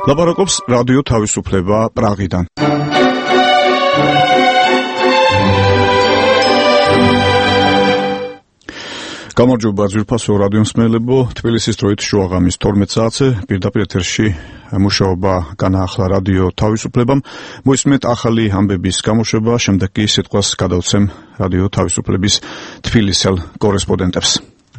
ლაპარაკობს რადიო თავისუფლება პრაღიდან. გამარჯობა ძვირფასო რადიო მსმენელებო, თბილისის დროით შუაღამის 12 საათზე პირდაპირ ეთერში მუშაობა განაახლა რადიო თავისუფლებამ. მოისმენთ ახალი ამბების გამოშვება, შემდეგ კი სიტყვას გადავცემ რადიო თავისუფლების თბილისელ კორესპონდენტებს.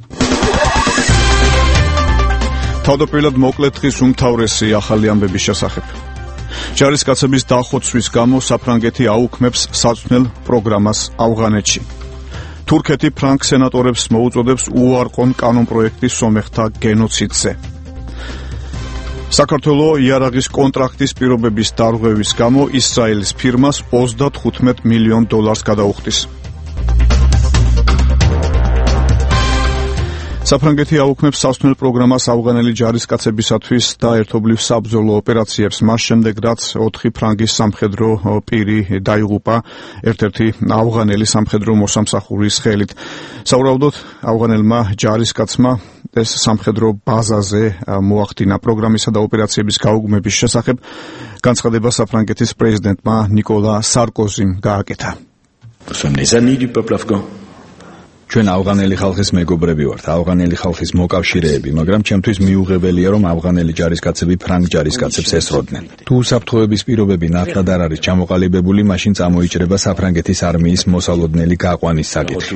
თავდაპირველად მოკლედ დღის უმთავრესი ახალი ამბების შესახებ. ჯარისკაცების დახოცვის გამო საფრანგეთი აუქმებს საწვნელ პროგრამას ავღანეთში. თურქეთი ფრანგ სენატორებს მოუწოდებს უარყონ კანონპროექტის სომეხთა გენოციდზე. საქართველოს იარაღის კონტრაქტის პირობების დარღვევის გამო ისრაელის ფირმას $35 მილიონ გადაუხდის. საფრანგეთი აუქმებს საწვნელ პროგრამას ავღანელი ჯარისკაცებისათვის და ერთობლივ საბრძოლო ოპერაციებს მას შემდეგ, რაც 4 ფრანგის სამხედრო პირი დაიღუპა ერთ-ერთი ავღანელი სამხედრო მოსამსახურის ხელით. სავარაუდოდ ავღანელმა ჯარისკაცმა ეს სამხედრო ბაზაზე მოახდინა. პროგრამისა და ოპერაციების გაუგმების შესახებ განცხადება საფრანგეთის პრეზიდენტმა ნიკოლა სარკოზიმ გააკეთა. ჩვენ ავღანელი ხალხის მეგობრები ვართ, ავღანელი ხალხის მოკავშირეები, მაგრამ ჩემთვის მიუღებელია, რომ ავღანელი ჯარისკაცები ფრანგ ჯარისკაცებს ესროდნენ. თუ უსაფრთხოების პირობები ნათლად არ არის ჩამოყალიბებული, მაშინ წამოიჭრება საფრანგეთის არმიის მოსალოდნელი გაყვანის საკითხი.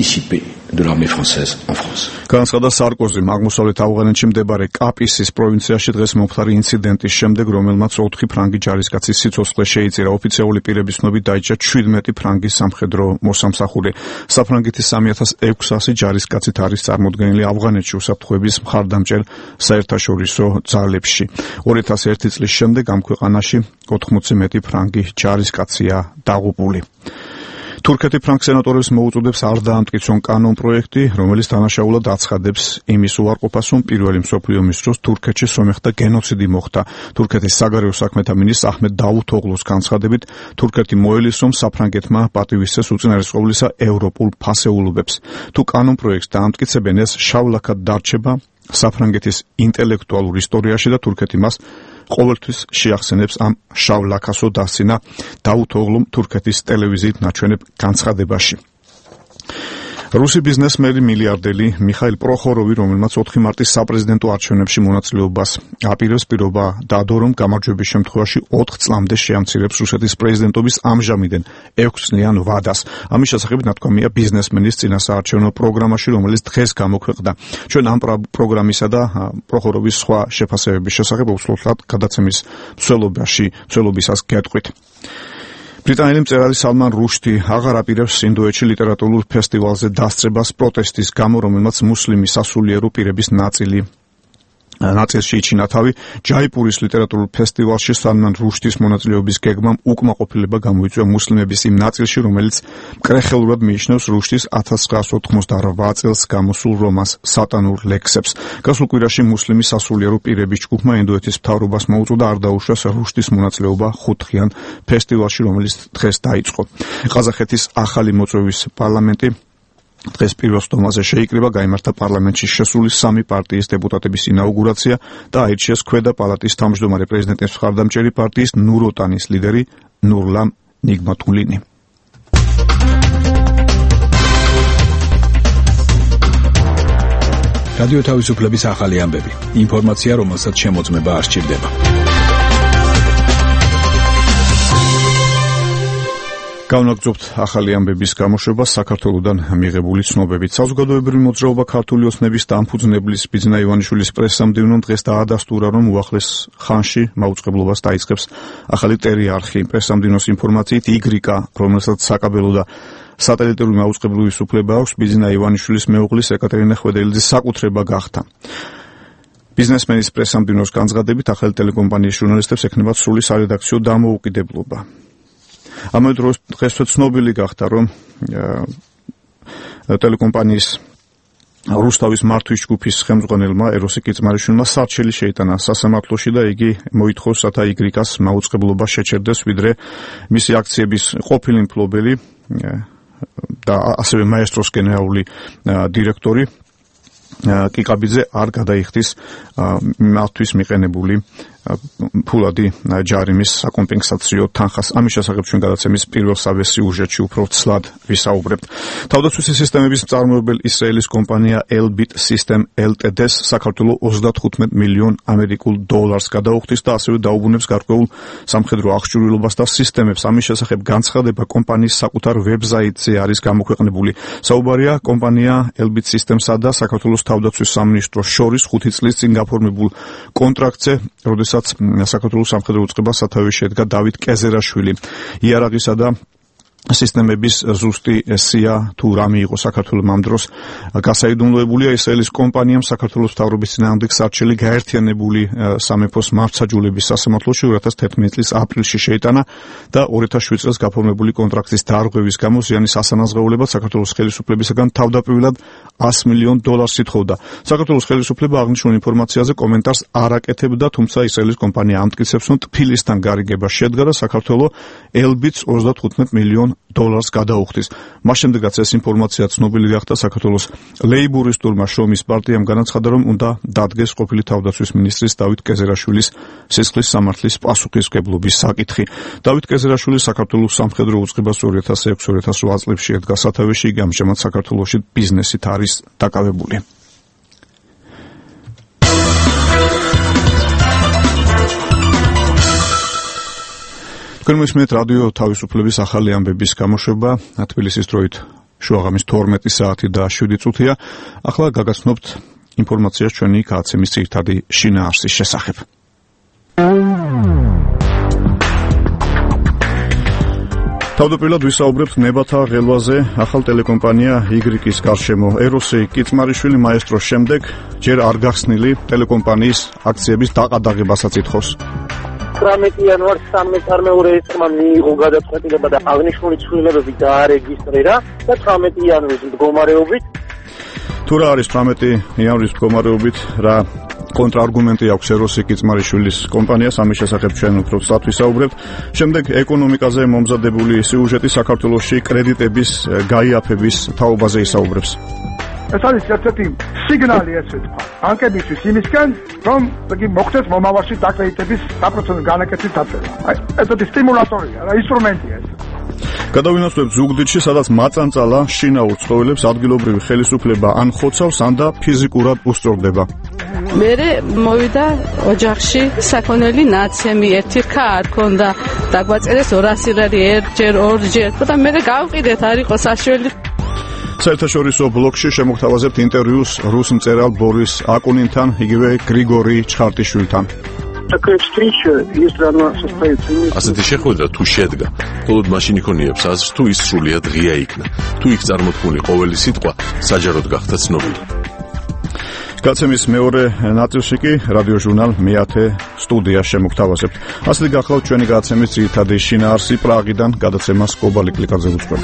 განცხადა სარკოზიმ აღმოსავლეთ ავღანეთში მდებარე კაპისის პროვინციაში დღეს მომხდარი ინციდენტის შემდეგ, რომელმაც 4 ფრანგი ჯარისკაცის სიცოცხლე შეიწირა. ოფიციალური პირების ცნობით დაიჭრა 17 ფრანგის სამხედრო მოსამსახური. საფრანგეთის 3600 ჯარისკაცით არის წარმოდგენილი ავღანეთში უსაფრთხოების მხარდამჭერ საერთაშორისო ძალებში. 2001 წლის შემდეგ ამ ქვეყანაში 80 მეტი ფრანგი ჯარისკაცია დაღუპული. თურქეთი ფრანგ სენატორებს მოუწოდებს არ დაამტკიცონ კანონპროექტი, რომელიც დანაშაულად აცხადებს იმის უარყოფას, რომ პირველი მსოფლიო ომის დროს თურქეთში სომეხთა გენოციდი მოხდა. თურქეთის საგარეო საქმეთა მინისტრ აჰმედ დავუთოღლუს განცხადებით, თურქეთი მოელისრომ საფრანგეთმა პატივისცეს უწინარესყოვლისა ევროპულ ფასეულობებს. თუ კანონპროექტს დაამტკიცებენ, ეს შავლაქად დარჩება საფრანგეთის ინტელექტუალურ ისტორიაში და თურქეთი მას ყოველთვის შეახსენებს ამ შავ ლაქასო დასცინა დავუთოღლუმ თურქეთის ტელევიზიით ნაჩვენებ განცხადებაში. რუსი ბიზნესმენი მილიარდერი მიხაილ პროხოროვი, რომელმაც 4 მარტის საპრეზიდენტო არჩევნებში მონაწილეობას აპირებს, პირობა დადო, რომ გამარჯვების შემთხვევაში 4 წლამდე შეამცირებს რუსეთის პრეზიდენტობის ამჟამინდელ 6 წლიან ვადას. ამის შესახებ ნათქვამია ბიზნესმენის წინასაარჩევნო პროგრამაში, რომელიც დღეს გამოქვეყნდა. ჩვენ ამ პროგრამისა და პროხოროვის სხვა შეფასებების შესახებ უსულთლად გადაცემის მსვლელობისას გეტყვით. ბრიტანელი მწერალი სალმან რუშდი აღარ აპირებს ინდოეთში ლიტერატურულ ფესტივალზე დასწრებას პროტესტის გამო, რომელმაც მუსლიმი სასულიერო პირების ნაწილში იჩინა თავი. ჯაიპურის ლიტერატურულ ფესტივალში სალმან რუშდის მონაწილეობის გეგმამ უკმაყოფილება გამოიწვია მუსლიმების იმ ნაწილში, რომელიც მკრეხელურად მიიჩნევს რუშდის 1988 წელს გამოსულ რომანს სატანურ ლექსებს. გასულ კვირაში მუსლიმი სასულიერო პირების ჯგუფმა ინდოეთის მთავრობას მოუწოდა არ დაუშვას რუშდის მონაწილეობა 5-დღიან ფესტივალში, რომელიც დღეს დაიწყო. ყაზახეთის ახალი მოწვევის პარლამენტი დღეს პირველ სტომაზე შეიკრიბა, გაიმართა პარლამენტში შესული 3 პარტიის დეპუტატების ინაუგურაცია და აირჩიეს ქვედა პალატის თავმჯდომარე პრეზიდენტის მხარდამჭერი პარტიის ნუროტანის ლიდერი ნურლამ ნიგმატულინი. რადიო თავისუფლების ახალი ამბები. ინფორმაცია, რომელსაც შემოწმება არ სჭირდება. გავნაგზობთ ახალი ამბების გამოშვება საქართველოსთან მიღებული ცნობებით. საზოგადოებრივი მოძრაობა ქართული ოცნების დამფუძნებლის ბიძინა ივანიშვილის პრესამდივნომ დღეს დაადასტურა, რომ უახლეს ხანში მაუწყებლობას დაიწყებს ახალი ტერიარხი. პრესამდივნოს ინფორმაციით იგრიკა, რომელსაც საკაბელო და სატელიტური მაუწყებლობის უფლება აქვს, ბიძინა ივანიშვილის მეუღლის ეკატერინე ხვედელიძის საკუთრება გახდა. ბიზნესმენის პრესამდივნოს განცხადებით, ახალი ტელეკომპანიის ჟურნალისტებს ექნებათ სრული სარედაქციო დამოუკიდებლობა. ამავე დროს დღესვე ცნობილი გახდა, რომ ტელეკომპანიის რუსთავის მართვის ჯგუფის ხელმძღვანელმა ეროსი კიწმარიშვილმა სარჩელი შეიტანა სასამართლოში და იგი მოითხოვს, რათა იგრიკას მაუწყებლობა შეჩერდეს, ვიდრე მისი აქციების ყოფილი მფლობელი და ასევე მაესტროს გენერალური დირექტორი კიკაბიძე არ გადაიხდის მათთვის მიყენებული ფულადი ჯარიმის საკომპენსაციო თანხას. ამის შესახებ ჩვენ გადაცემის პირველ სიუჟეტში უფრო ცლად ვისაუბრებთ. თავდაცვითი სისტემების მწარმოებელ ისრაელის კომპანია Elbit System Ltd-ს საქართველოს 35 მილიონ ამერიკულ დოლარს გადაუხდის და ასევე დაუბრუნებს გარკვეულ სამხედრო აღჭურვილობას და სისტემებს. ამის შესახებ განცხადება კომპანიის საკუთარ ვებსაიტზე არის გამოქვეყნებული. საუბარია კომპანია Elbit Systems-სა და საქართველოს თავდაცვის სამინისტროს შორის 5 წლის წინ გაფორმებულ კონტრაქტზე, როდესაც საქართველოს სამხედრო უწყებას სათავეში შედგა დავით კეზერაშვილი. იარაღისა და სისტემების ზუსტი სია თუ რამე იყო საქართველოს ამ დროს გასაიდუმლოებულია. ისრაელის კომპანიამ საქართველოს მთავრობის წინააღმდეგ სარჩელი გაერთიანებული სამეფოს მართლმსაჯულების სასამართლოში 2011 წლის აპრილში შეიტანა და 2007 წელს გაფორმებული კონტრაქტის დარღვევის გამო ზიანის ასანაზღაულებად საქართველოს ხელისუფლებისაგან თავდაპირველად $100 მილიონ ითხოვდა. საქართველოს ხელისუფლება აღნიშნულ ინფორმაციაზე კომენტარს არ აკეთებდა, თუმცა ისრაელის კომპანია ამტკიცებს, რომ ტფილისთან გარიგება შედგა და საქართველოს Elbit-ს 35 მილიონ დოლარს გადაუხდის. მას შემდეგაც ეს ინფორმაცია ცნობილი გახდა საქართველოს ლეიბურისტულმა შრომის პარტიამ განაცხადა, რომ უნდა დადგეს ყოფილი თავდაცვის მინისტრის დავით კეზერაშვილის სისხლის სამართლის პასუხისმგებლობის საკითხი. დავით კეზერაშვილი საქართველოს სამხედრო უწყებას 2006-2008 წლებში ედგა სათავეში, იგი ამჟამად საქართველოში ბიზნესით არის დაკავებული. მისმენთ რადიო თავისუფლების ახალი ამბების გამოშვება თბილისის დროით შუაღამის 12 საათი და 7 წუთია. ახლა გაგაცნობთ ინფორმაციას ჩვენი გადაცემის ძირითადი შინაარსის შესახებ. თავდაპირველად ვისაუბრებთ ნებათა ღელვაზე ახალ ტელეკომპანია Y-ის გარშემო. ეროსი კიწმარიშვილი მაესტროს შემდეგ ჯერ არ გახსნილი ტელეკომპანიის აქციების დაყადაღებასაც ითხოვს. 18 იანვარს 13 წლმა მიიღო გადაწყვეტილება და აღნიშნული ცვლილებები დაარეგისტრირა და 18 იანვრის მდგომარეობით თუ რა არის 18 იანვრის მდგომარეობით რა კონტრარგუმენტი აქვს ეროსი კიწმარიშვილის კომპანიას, ამის შესახებ ჩვენ უფრო სწრაფად ვისაუბრებთ. შემდეგ ეკონომიკაზე მომზადებული სიუჟეტი საქართველოში კრედიტების გაიაფების თაობაზე ისაუბრებს. ეს არის ერთ-ერთი სიგნალი, ესე ვთქვა, ბანკებისთვის იმისკენ, რომ მოხდეს მომავალში დაკრედიტების 100% განაკეთების დაწევა. აი, ეს სტიმულატორია, რა ინსტრუმენტია ეს. გადავინაცვლებთ ზუგდიდში, სადაც მაწანწალა შინაურ ცხოველებს ადგილობრივი ხელისუფლება ან ხოცავს, ან და ფიზიკურად უსწორდება. მერე მოვიდა ოჯახში საქონელი ნაცემი, ერთი რქა არ ქონდა, დაგვაწერეს 200 ლარი ერთჯერ, ორჯერ, და მერე გავყიდეთ, არ იყო საშუალება. საერთაშორისო ბლოკში შემოგთავაზებთ ინტერვიუს რუს მწერალ ბორის აკუნინთან, იგივე გრიგორი ჩხარტიშვილთან. ასეთი შეხვედრა თუ შედგა, მხოლოდ მაშინ იქონიებს აზრს, თუ ის სრულიად ღია იქნა, თუ იქ წარმოთქმული ყოველი სიტყვა საჯაროდ გახდა ცნობილი. გაცემის მეორე ნაწილში კი რადიო ჟურნალ მეათე სტუდია შემოგთავაზებთ. ასეთი გახლავთ ჩვენი გაცემის ძირითადი შინაარსი პრაღიდან, გადაცემას კობალი კლიკაზე უძღვებით.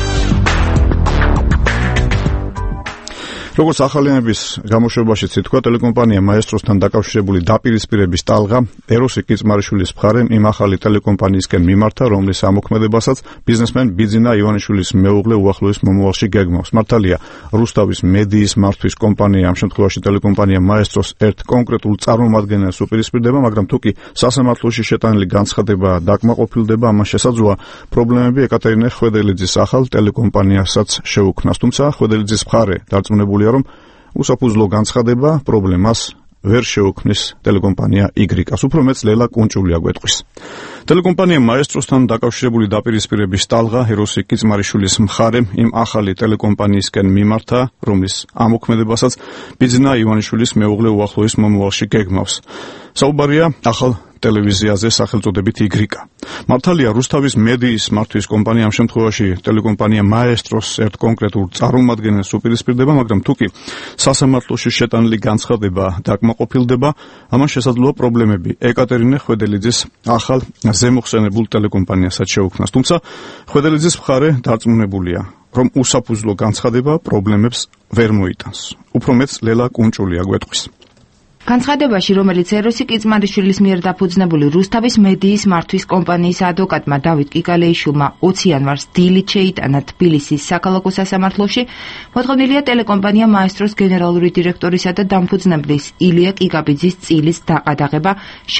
როგორც ახალიანების გამოშვებაშიც ითქვა, ტელეკომპანია მაესტროსთან დაკავშირებული დაპირისპირების ტალღა ეროსი კიწმარიშვილის მხარემ იმ ახალი ტელეკომპანიისკენ მიმართა, რომლის ამოქმედებასაც ბიზნესმენ ბიძინა ივანიშვილის მეუღლე უახლოეს მომავალში გეგმავს. მართალია, რუსთავის მედიის მართვის კომპანია, ამ შემთხვევაში ტელეკომპანია მაესტროს ერთ კონკრეტულ წარმომადგენელს უპირისპირდება, მაგრამ თუკი სასამართლოში შეტანილი განცხადება დაკმაყოფილდება, ამას შესაძლოა პრობლემები ეკატერინე ხვედელიძის ახალ ტელეკომპანიასაც შეუქმნას. თუმცა ხვედელიძის მხარე დარწმუნებულია, რომ უსაფუძვლო განცხადება პრობლემას ვერ შეუქმნის ტელეკომპანია Y-ას, უფრო მეც ლელა კუნჭული აგვეტყვის. ტელეკომპანია მაესტროსთან დაკავშირებული დაპირისპირების ტალღა ეროსი კიწმარიშვილის მხარემ იმ ახალი ტელეკომპანიისკენ მიმართა, რომლის ამოქმედებასაც ბიძინა ივანიშვილის მეუღლე უახლოეს მომავალში გეგმავს. საუბარია ახალ ტელევიზიაზე სახელწოდებით Y. მართალია, რუსთავის მედიის მართვის კომპანია ამ შემთხვევაში ტელეკომპანია მაესტროს ერთ კონკრეტულ წარმომადგენელს უპირისპირდება, მაგრამ თუკი სასამართლოში შეტანილი განცხადება დაკმაყოფილდება, ამან შესაძლოა პრობლემები ეკატერინე ხვედელიძის ახალ ზემოხსენებულ ტელეკომპანიასაც შეუქმნას. თუმცა ხვედელიძის მხარე დარწმუნებულია, რომ უსაფუძვლო განცხადება პრობლემებს ვერ მოიტანს. უფრო მეც ლელა კუნჭული აგვეტყვის. განცხადებაში, რომელიც ეროსი კიწმარიშვილის მიერ დაფუძნებული რუსთავის მედიის მართვის კომპანიის ადვოკატმა დავით კიკალეიშვილმა 20 იანვარს დილით შეიტანა თბილისის საქალაქო სასამართლოში, მოთხოვნილია ტელეკომპანია მაესტროს გენერალური დირექტორისა და დამფუძნებლის ილია კიკაბიძის წილის დაყადაღება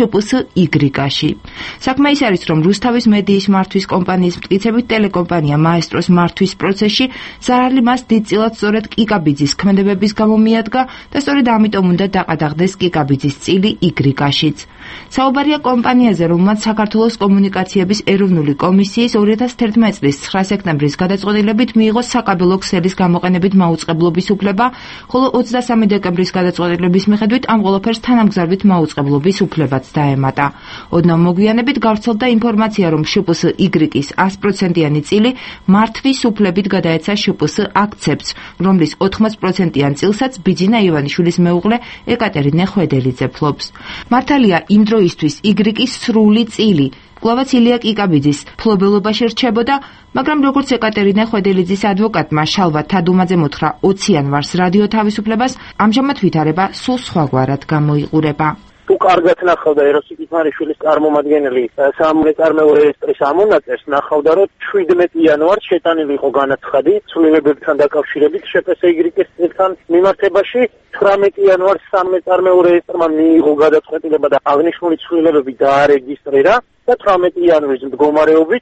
შპს-ი. საქმე ის არის, რომ რუსთავის მედიის მართვის კომპანიის მტკიცებით ტელეკომპანია მაესტროს მართვის პროცესში ზარალი მას დიდწილად სწორედ კიკაბიძის ქმედებების გამო მიადგა და სწორედ ამიტომ უნდა დაყადაღდეს კიკაბიძის წილი იგრიგაშიც. საუბარია კომპანიაზე, რომელმაც საქართველოს კომუნიკაციების ეროვნული კომისიის 2011 წლის 9 სექტემბრის გადაწყვეტილებით მიიღო საკაბელო ქსელის გამოყენებით მაუწყებლობის უფლება, ხოლო 23 დეკემბრის გადაწყვეტილების მიხედვით ამ ყველაფერს თანამგზავრით მაუწყებლობის უფლებაც დაემატა. ოდნავ მოგვიანებით გავრცელდა ინფორმაცია, რომ შპს-ის 100%-იანი წილი მართვის უფლებით გადაეცა შპს აქცეპტს, რომლის 80%-იან წილსაც ბიძინა ივანიშვილის მეუღლე ეკატერინე ხვედელიძე ფლობს. მართალია იმ დროისთვის იგრიკის სრული წილი კვლავაც ილია კიკაბიძის ფლობელობაში რჩებოდა, მაგრამ როგორც ეკატერინე ხვედელიძის ადვოკატმა შალვა თადუმაძემ უთხრა 20 იანვარს რადიო თავისუფლებას, ამჟამად ვითარება სულ სხვაგვარად გამოიყურება. თუ კარგად ნახავდა ეროსი კიწმარიშვილის წარმომადგენელი სამეწარმეო რეესტრის ამონაწერს, ნახავდა, რომ 17 იანვარს შეტანილი იყო განაცხადი ცვლილებებთან დაკავშირებით შპს-ის წილთან მიმართებაში. 18 იანვარს სამეწარმეო რეესტრმა მიიღო გადაწყვეტილება და აღნიშნული ცვლილებები დაარეგისტრირა და 18 იანვრის მდგომარეობით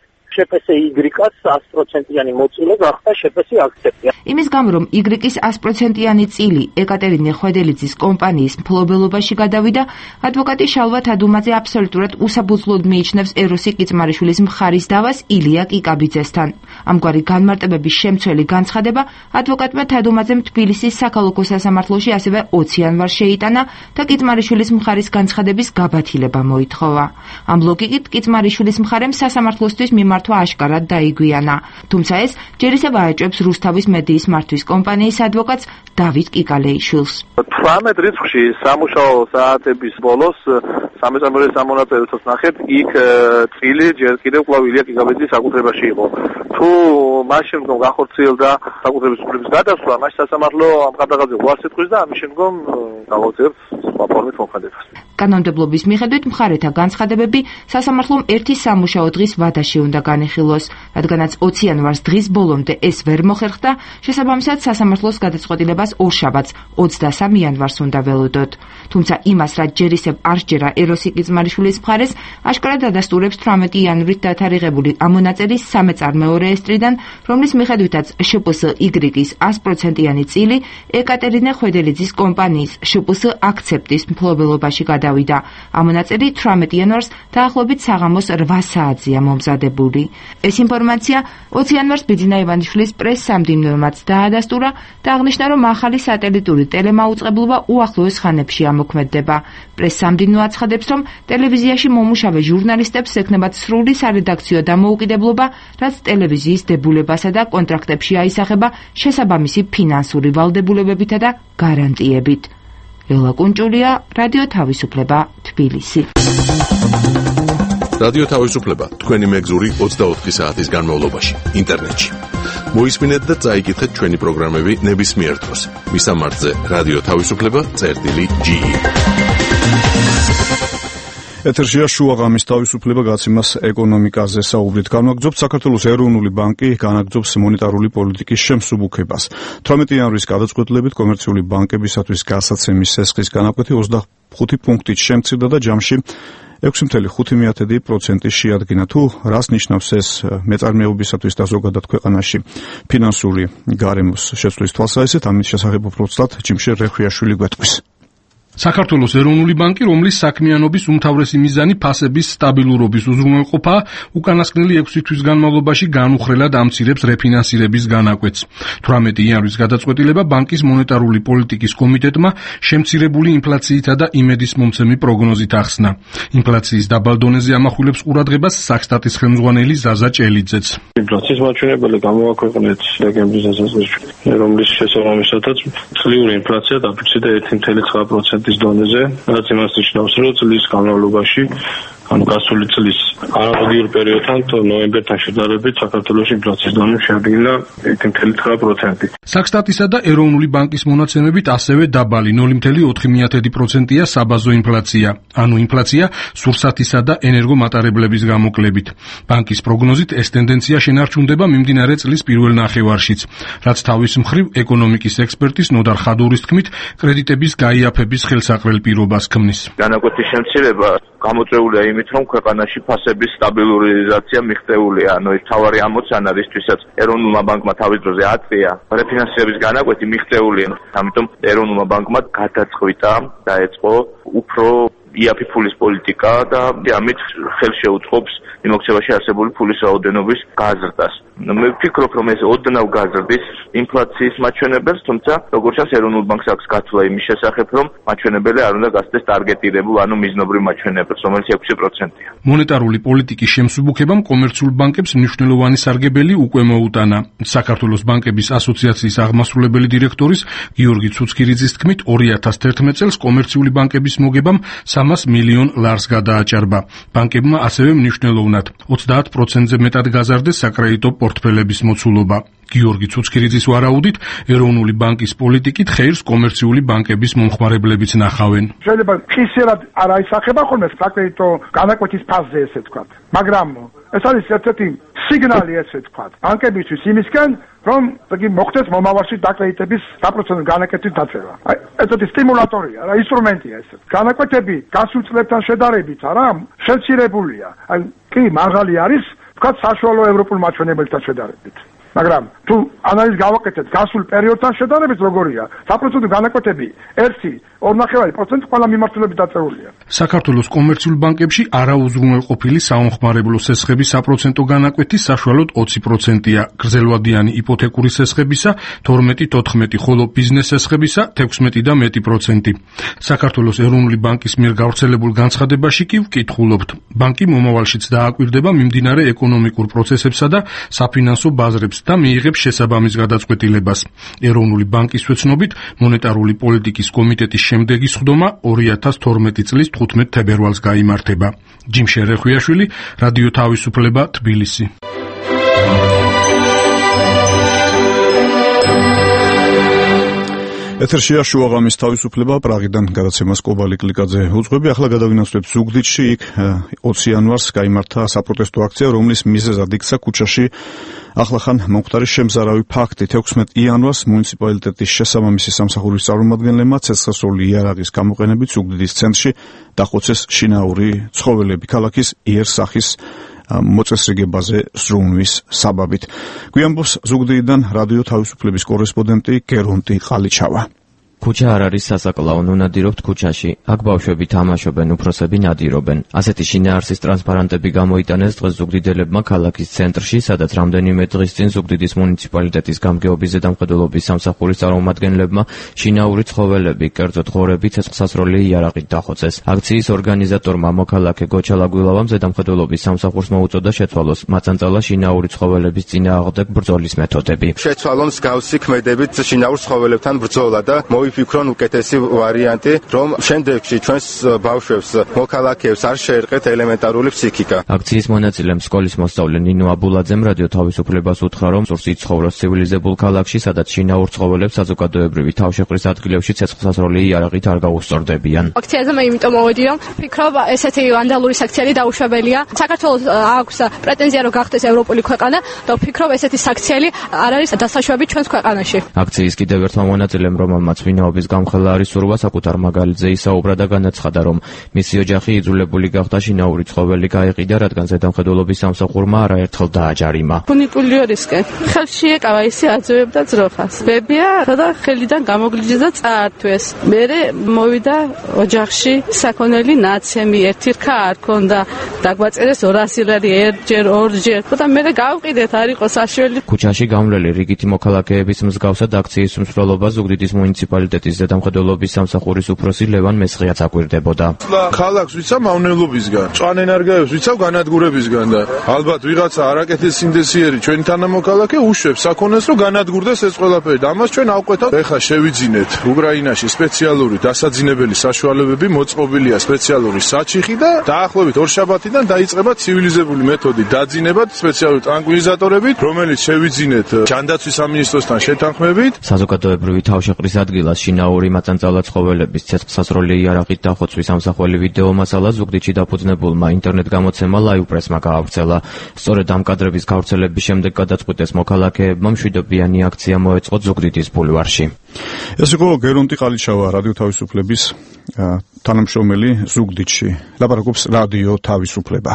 შპს-ს 100%-იანი მოწილე გახდა შპს-ი აქცეპტი. იმის გამო, რომ იგრიკის 100%-იანი წილი ეკატერინე ხვედელიძის კომპანიის მფლობელობაში გადავიდა, ადვოკატი შალვა თადუმაძე აბსოლუტურად უსაფუძვლოდ მიიჩნევს ეროსი კიწმარიშვილის მხარის დავას ილია კიკაბიძესთან. ამგვარი განმარტებების შემცველი განცხადება ადვოკატმა თადუმაძემ თბილისის საქალაქო სასამართლოში ასევე 20 იანვარს შეიტანა და კიწმარიშვილის მხარის განცხადების გაბათილება მოითხოვა. ამ ლოგიკით კიწმარიშვილის მხარემ სასამართლოსთვის მიმართვა აშკარად დაიგვიანა. თუმცა ეს ჯერ ისევ აეჭვებს რუსთავის მედიის მართვის კომპანიის ადვოკატს დავით კიკალეიშვილს. 18 რიცხვში სამუშაო საათების ბოლოს სამეწარმეო სამონაწეროსაც ნახეთ, იქ წილი ჯერ კიდევ კვლავ ილია კიკაბიძის საკუთრებაში იყო. თუ მას შემდგომ გახორციელდა საკუთრების უფლების გადასვლა, მაშინ სასამართლო ამ ყადაღაზე უარს ეთქვის და ამის შემდგომ გავაუწყებთ სხვა ფორმით მოქმედებას. კანონმდებლობის მიხედვით მხარეთა განცხადებები სასამართლომ ერთი სამუშაო დღის ვადაში უნდა განიხილოს, რადგანაც 20 იანვარს დღის ბოლომდე ეს ვერ მოხერხდა, შესაბამისად სასამართლოს გადაწყვეტილებას ორშაბათს 23 იანვარს უნდა ველოდოთ. თუმცა იმას, რაც ჯერ ისევ არ სჯერა ეროსი კიწმარიშვილის მხარეს, აშკარად ადასტურებს 18 იანვრით დათარიღებული ამონაწერის სამეწარმეო რეესტრიდან, რომლის მიხედვითაც შპს-ის 100%-იანი წილი ეკატერინე ხვედელიძის კომპანიის შპს აქცეპტის მფლობელობაში გადავიდა. ამონაწერი 18 იანვარს დაახლოებით საღამოს 8 საათზეა მომზადებული. ეს ინფორმაცია 20 იანვარს ბიძინა ივანიშვილის პრეს-სამდივნოებმაც დაადასტურა და აღნიშნა, რომ ახალი სატელიტური ტელემაუწყებლობა უახლოეს ხანებში ამოქმედდება. პრეს-სამდივნო აცხადებს, რომ ტელევიზიაში მომუშავე ჟურნალისტებს ექნებათ სრული სარედაქციო დამოუკიდებლობა, რაც ტელევიზიის დებულებასა და კონტრაქტებში აისახება შესაბამისი ფინანსური ვალდებულებებითა და გარანტიებით. ელლა კუნჭულია, რადიო თავისუფლება, თბილისი. რადიო თავისუფლება თქვენი მეგზური 24 საათის განმავლობაში ინტერნეტში. მოისმინეთ და წაიკითხეთ ჩვენი პროგრამები ნებისმიერ დროს. მისამართზე რადიო თავისუფლება.ge. ეთერშია შუაღამის თავისუფლება, გაცემას ეკონომიკაზე საუბრით. განვაგრძობთ საქართველოს ეროვნული ბანკი განაგრძობს მონეტარული პოლიტიკის შემსუბუქებას. 18 იანვრის გადაწყვეტილებით კომერციული ბანკებისათვის გასაცემის სესხის განაკვეთი 25 პუნქტით შემცირდა და ჯამში 6.5% შეადგინა. თუ რას ნიშნავს ეს მეწარმეობისათვის და ზოგადად ქვეყანაში ფინანსური გარემოს შეცვლის თვალსაზრისით, ამის შესახებ უბრალოდ ჯიმშე რეხვიაშვილი გვეტყვის. საქართველოს ეროვნული ბანკი, რომლის საქმიანობის უმთავრესი მიზანი ფასების სტაბილურობის უზრუნველყოფაა, უკანასკნელი 6 თვის განმავლობაში განუხრელად ამცირებს რეფინანსირების განაკვეთს. 18 იანვრის გადაწყვეტილება ბანკის მონეტარული პოლიტიკის კომიტეტმა შემცირებული ინფლაციითა და იმედის მომცემი პროგნოზით ახსნა. ინფლაციის დაბალ დონეზე ამახვილებს ყურადღებას საქსტატის ხელმძღვანელი ზაზა ჭელიძეც. ინფლაციის მაჩვენებელი გამოაქვეყნეთ დეკემბრის დასაწყისში, რომლის შესაბამისადაც წლიური ინფლაცია დაფიქსირდა 1.9% დონეზე, რაც იმას ნიშნავს, რომ წლის განმავლობაში ანუ გასული წლის ანალოგიურ პერიოდთან ნოემბერთან შედარებით საქართველოში ინფლაციის დონე შეადგინა 1.9%. საქსტატისა და ეროვნული ბანკის მონაცემებით ასევე დაბალი 0.4%-ია საბაზო ინფლაცია, ანუ ინფლაცია სურსათისა და ენერგომატარებლების გამოკლებით. ბანკის პროგნოზით ეს ტენდენცია შენარჩუნდება მიმდინარე წლის პირველ ნახევარშიც, რაც თავის მხრივ ეკონომიკის ექსპერტის ნოდარ ხადურის თქმით, კრედიტების გაიაფების ხელსაყრელ პირობას ქმნის. განაკვეთის შემცირება გამოწვეულია იმით, რომ ქვეყანაში ფასების სტაბილურიზაცია მიღწეულია, ანუ ეს თავარი ამოცანა, რისთვისაც ეროვნულმა ბანკმა თავის დროზე აწია, რეფინანსირების განაკვეთი მიღწეულია, ამიტომ ეროვნულმა ბანკმა გადაწყვიტა დაეწყო უფრო იაფი ფულის პოლიტიკა და ამით ხელს შეუწყობს მიმოქცევაში არსებული ფულის რაოდენობის გაზრდას. მე ვფიქრობ, რომ ეს ოდნავ გაზრდის ინფლაციის მაჩვენებელს, თუმცა როგორც ჩანს ეროვნულ ბანკს აქვს გათვლა იმის შესახებ, რომ მაჩვენებელი არ უნდა გასცდეს ტარგეტირებულ, ანუ მიზნობრივ მაჩვენებელს, რომელიც 6%-ია. მონეტარული პოლიტიკის შემსუბუქებამ კომერციულ ბანკებს მნიშვნელოვანი სარგებელი უკვე მოუტანა. საქართველოს ბანკების ასოციაციის აღმასრულებელი დირექტორის გიორგი ცუცქირიძის თქმით, 2011 წელს კომერციული ბანკების მოგებამ 300 მილიონ ლარს გადააჭარბა. ბანკებმა ასევე მნიშვნელოვნად 30%-ზე მეტად გაზარდეს საკრედიტო პორტფელების მოცულობა. გიორგი ცუცქირიძის ვარაუდით, ეროვნული ბანკის პოლიტიკით ხეირს კომერციული ბანკების მომხმარებლებიც ნახავენ. შეიძლება ხისერად არ აისახება ხოლმე საკრედიტო განაკვეთის ფაზზე, ესე ვთქვათ, მაგრამ ეს არის ერთ-ერთი სიგნალი, ესე ვთქვათ, ბანკებისთვის იმისკენ, რომ მოხდეს მომავალში დაკრედიტების 100% განაკვეთის დაწევა. ეს სტიმულატორია, რა ინსტრუმენტია ეს. განაკვეთები გასულ წლებთან შედარებით არა შემცირებულია. კი, მაღალი არის, ვთქვათ, საშუალო ევროპულ მაჩვენებელთან შედარებით. მაგრამ თუ ანალიზს გავაკეთეთ გასულ პერიოდთან შედარებით როგორია, 100% განაკვეთები 1.2% ყველა მიმართულებით დაწეულია. საქართველოს კომერციულ ბანკებში არაუზრუნველყოფილი საომხმარებლო სესხების საპროცენტო განაკვეთი საშუალოდ 20%-ია, გრძელვადიანი იპოთეკური სესხებისა 12-14, ხოლო ბიზნეს სესხებისა 16 და მეტი პროცენტი. საქართველოს ეროვნული ბანკის მიერ გავრცელებულ განცხადებაში კი ვკითხულობთ, ბანკი მომავალშიც დააკვირდება მიმდინარე ეკონომიკურ პროცესებსა და საფინანსო ბაზრებს და მიიღებს შესაბამის გადაწყვეტილებას. ეროვნული ბანკის ვეცნობით, მონეტარული პოლიტიკის კომიტეტის შემდეგი სხდომა 2012 წლის 15 თებერვალს გაიმართება. ჯიმშე რეხვიაშვილი, რადიო თავისუფლება, თბილისი. ეთერშია შუაღამის თავისუფლება, პრაღიდან გადაცემას კობალი კლიკაძე უძღვები. ახლა გადავინაცვლებთ ზუგდიდში, იქ 20 იანვარს გაიმართა საპროტესტო აქცია, რომლის მიზეზად იქცა ქუჩაში ახლახან მომხდარი შემზარავი ფაქტით. 16 იანვარს მუნიციპალიტეტის შესაბამისი სამსახურის წარმომადგენლებმა ცეცხლსროლი იარაღის გამოყენებით ზუგდიდის ცენტრში დახოცეს შინაური ცხოველები ქალაქის იერსახის მოწესრიგებაზე ზრუნვის საბაბით. გვიამბობს ზუგდიდიდან რადიო თავისუფლების კორესპონდენტი გერონტი ყალიჩავა. ქუჩა არ არის სასაკლაო, ნადირობთ ქუჩაში. აქ ბავშვები თამაშობენ, უფროსები ნადირობენ. ასეთი შინაარსის ტრანსპარანტები გამოიტანეს დღეს ზუგდიდელებმა ქალაქის ცენტრში, სადაც რამდენიმე დღის წინ ზუგდიდის მუნიციპალიტეტის გამგეობის ზედამხედველობის სამსახურის წარმომადგენლებმა შინაური ცხოველები, კერძოდ ღორები, ცეცხლსასროლი იარაღით დახოცეს. აქციის ორგანიზატორმა მოქალაქე გოჩა ლაგვილავამ ზედამხედველობის სამსახურს მოუწოდა შეცვალოს მაწანწალა შინაური ცხოველების წინააღმდეგ ბრძოლის მეთოდები. შეცვალონ მსგავსი ქმედებით შინაურ ცხოველებთან ბრძოლა და მოვიფიქრონ უკეთესი ვარიანტი, რომ შემდეგში ჩვენს ბავშვებს, მოქალაქეებს არ შეერყეთ ელემენტარული ფსიქიკა. აქციის მონაწილემ სკოლის მოსწავლე ნინო აბულაძემ რადიო თავისუფლებას უთხრა, რომ სურს იცხოვროს ცივილიზებულ ქალაქში, სადაც შინაურ ცხოველებს საზოგადოებრივი თავშეყრის ადგილებში ცეცხლსასროლი იარაღით არ გაუსწორდებიან. აქციაზე მე იმიტომ მოვედი, რომ ვფიქრობ, ესეთი ვანდალური საქციელი დაუშვებელია. საქართველოს აქვს პრეტენზია, რომ გახდეს ევროპული ქვეყანა და ვფიქრობ, ესეთი საქციელი არ არის დასაშვები ჩვენს ქვეყანაში. აქციის კიდევ ერთმა მონაწილემ რომანმა ვინაობის გამხელა არის სურვა საკუთარ მაგალითზე ისაუბრა და განაცხადა, რომ მისი ოჯახი იძულებული გახდა შინაური ცხოველი გაეყიდა, რადგან ზედამხედველობის სამსახურმა არაერთხელ დააჯარიმა. ფუნიკულიორისკენ ხელში ეკავა ისე აძევებდა ძროხას. ბებია და ხელიდან გამოგლიჯდა და წაართვეს. მერე მოვიდა ოჯახში საქონელი ნაცემი, ერთი რქა არ ქონდა. დაგვაწერეს 200 ლარი ერთჯერ, ორჯერ და მერე გავყიდეთ, არ იყო საშველი. ქუჩაში გამვლელი რიგითი მოქალაქეების მსგავსად აქციის მსვლელობა ზუგდიდის მუნიციპალიტეტის მუნიციპალიტეტის ზედამხედველობის სამსახურის უფროსი ლევან მესხიაც აკვირდებოდა. ქალაქს ვიცავ მავნებლობისგან, წვანენარგაებს ვიცავ განადგურებისგან და ალბათ ვიღაცა არაკეთილ სინდესიერი ჩვენი თანამოქალაქე უშვებს საქონელს რომ განადგურდეს ეს ყველაფერი და ამას ჩვენ ავყვეთავთ. ეხლა შევიძინეთ უკრაინაში სპეციალური დასაძინებელი საშუალებები, მოწყობილია სპეციალური საჩიხი და დაახლოებით ორშაბათიდან დაიწყება ცივილიზებული მეთოდით დაძინება სპეციალური ტრანკვილიზატორებით, რომელიც შევიძინეთ ჯანდაცვის სამინისტროსთან შეთანხმებით. საზოგადოებრივი თავშეყრის ადგილას შინაური მაწანწალა ცხოველების ცეცხლსასროლი იარაღით დახოცვის ამსახველი ვიდეო მასალა ზუგდიდში დაფუძნებულმა ინტერნეტ გამოცემა Live Press-მა გაავრცელა. სწორედ ამ კადრების გავრცელების შემდეგ გადაწყვიტეს მოქალაქეებმა მშვიდობიანი აქცია მოეწყოთ ზუგდიდის ბულვარში. ეს იყო გერონტი ყალიჩავა, რადიო თავისუფლების თანამშრომელი ზუგდიდში. ლაპარაკობს რადიო თავისუფლება.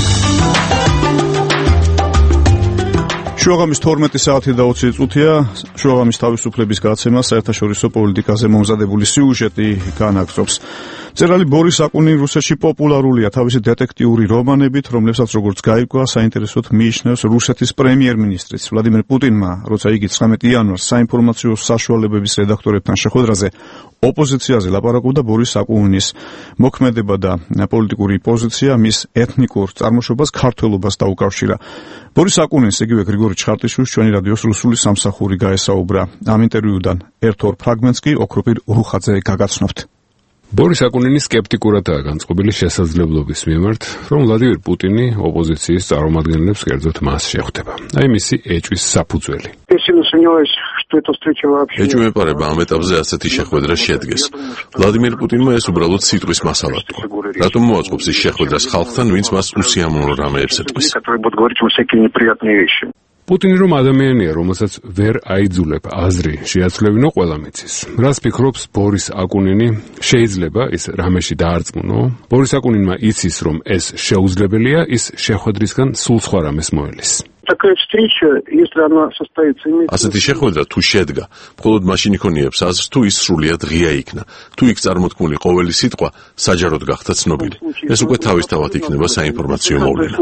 შუაღამის 12 საათი და 20 წუთია. შუაღამის თავისუფლების გაცემა საერთაშორისო პოლიტიკაზე მომზადებული სიუჟეტი განაგრძობს. მწერალი ბორის აკუნინი რუსეთში პოპულარულია თავისი დეტექტიური რომანებით, რომლებსაც როგორც გაირკვა, საინტერესოდ მიიჩნევს რუსეთის პრემიერ-მინისტრიც ვლადიმერ პუტინმა, როცა იგი 19 იანვარს საინფორმაციო საშუალებების რედაქტორებთან შეხვედრაზე ოპოზიციაზე ლაპარაკობდა. ბორის აკუნინის მოქმედება და პოლიტიკური პოზიცია მის ეთნიკურ წარმოშობას, ქართველობას დაუკავშირა. ბორის აკუნინს იგივე გრიგორი ჩხარტიშვილს ჩვენი რადიოს რუსული სამსახური გაესაუბრა. ამ ინტერვიუდან ერთ-ორ ფრაგმენტს კი ოქროპირ რუხაძე გაგაცნობთ. ბორის აკუნინი სკეპტიკურადაა განწყობილი შესაძლებლობის მიმართ, რომ ვლადიმერ პუტინი ოპოზიციის წარმომადგენლებს კერძოდ მას შეხვდება. აი მისი ეჭვის საფუძველი. ეჭვმეპარება ამ ეტაპზე ასეთი შეხვედრა შედგეს. ვლადიმერ პუტინმა ეს უბრალოდ სიტყვის მასალა თქვა. რატომ მოაწყობს ის შეხვედრას ხალხთან, ვინც მას უსიამოვნო რამეებს ეტყვის? პუტინი რომ ადამიანია, რომელსაც ვერ აიძულებ აზრი შეაცვლებინო, ყველა მიცის. რას ფიქრობს ბორის აკუნინი? შეიძლება ის რამეში დაარწმუნო? ბორის აკუნინმა იცის, რომ ეს შეუძლებელია, ის შეხვედრისგან სულ სხვა რამეს მოელის. ასეთი შეხვედრა თუ შედგა, მხოლოდ მაშინ იქონიებს აზრს, თუ ის სრულიად ღია იქნა. თუ იქ წარმოთქმული ყოველი სიტყვა საჯაროდ გახდა ცნობილი. ეს უკვე თავისთავად იქნება საინფორმაციო მოვლენა.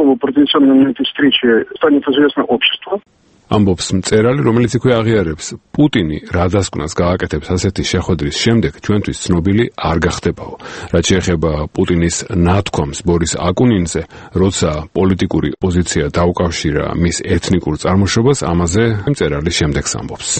ამბობს მწერალი, რომელიც იქვე აღიარებს, პუტინი რა დასკვნას გააკეთებს ასეთი შეხვედრის შემდეგ ჩვენთვის ცნობილი არ გახდებაო. რაც შეეხება პუტინის ნათქვამს ბორის აკუნინზე, როცა პოლიტიკური პოზიცია დაუკავშირა მის ეთნიკურ წარმოშობას, ამაზე მწერალი შემდეგს ამბობს.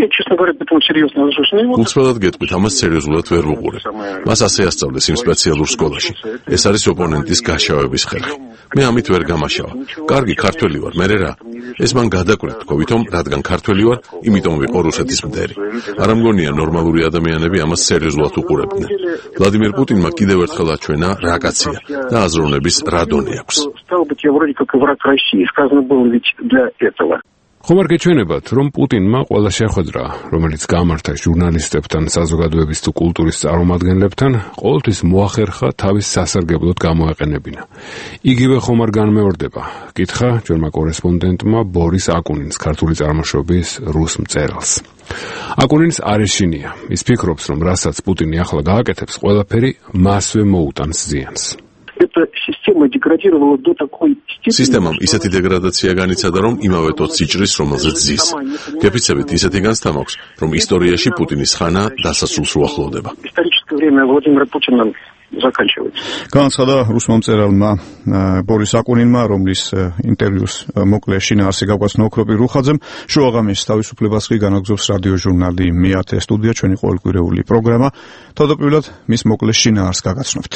უცბად გეტყვით, ამას სერიოზულად ვერ ვუყურებ. მას ასე ასწავლეს იმ სპეციალურ სკოლაში. ეს არის ოპონენტის გაშავების ხერხი. მე ამით ვერ გამაშავა. კარგი ქართველი ვარ, მე რა. ეს მან გადაკვირდა თქოვითომ, რადგან ქართველი ვარ, იმიტომ ვიყო რუსეთის მტერი. არ მგონია ნორმალური ადამიანები ამას სერიოზულად უყურებდნენ. ვლადიმერ პუტინმა კიდევ ერთხელ აჩვენა რა კაცია და აზროვნების რა დონე აქვს. ხომ არ გეჩვენებათ, რომ პუტინმა ყველა შეხვედრა, რომელიც გამართა ჟურნალისტებთან, საზოგადოების თუ კულტურის წარმომადგენლებთან, ყოველთვის მოახერხა თავის სასარგებლოდ გამოეყენებინა. იგივე ხომ არ განმეორდება? კითხა ჩვენმა კორესპონდენტმა ბორის აკუნინს, ქართული წარმოშობის რუს მწერალს. აკუნინს არ ეშინია. ის ფიქრობს, რომ რასაც პუტინი ახლა გააკეთებს, ყველაფერი მასვე მოუტანს ზიანს. სისტემამ ისეთი დეგრადაცია განიცადა, რომ იმავე ტოტს იჭრის, რომელზეც ზის. გეფიცებით ისეთი განცდა მაქვს, რომ ისტორიაში პუტინის ხანა დასასრულს უახლოვდება. განაცხადა რუსმა მწერალმა ბორის აკუნინმა, რომლის ინტერვიუს მოკლე შინაარსი გაგვაცნო ოქროპირ რუხაძემ. შუაღამის თავისუფლებას კი განაგრძობს რადიო ჟურნალი მეათე სტუდია, ჩვენი ყოველკვირეული პროგრამა. თავდაპირველად მის მოკლე შინაარსს გაგაცნობთ.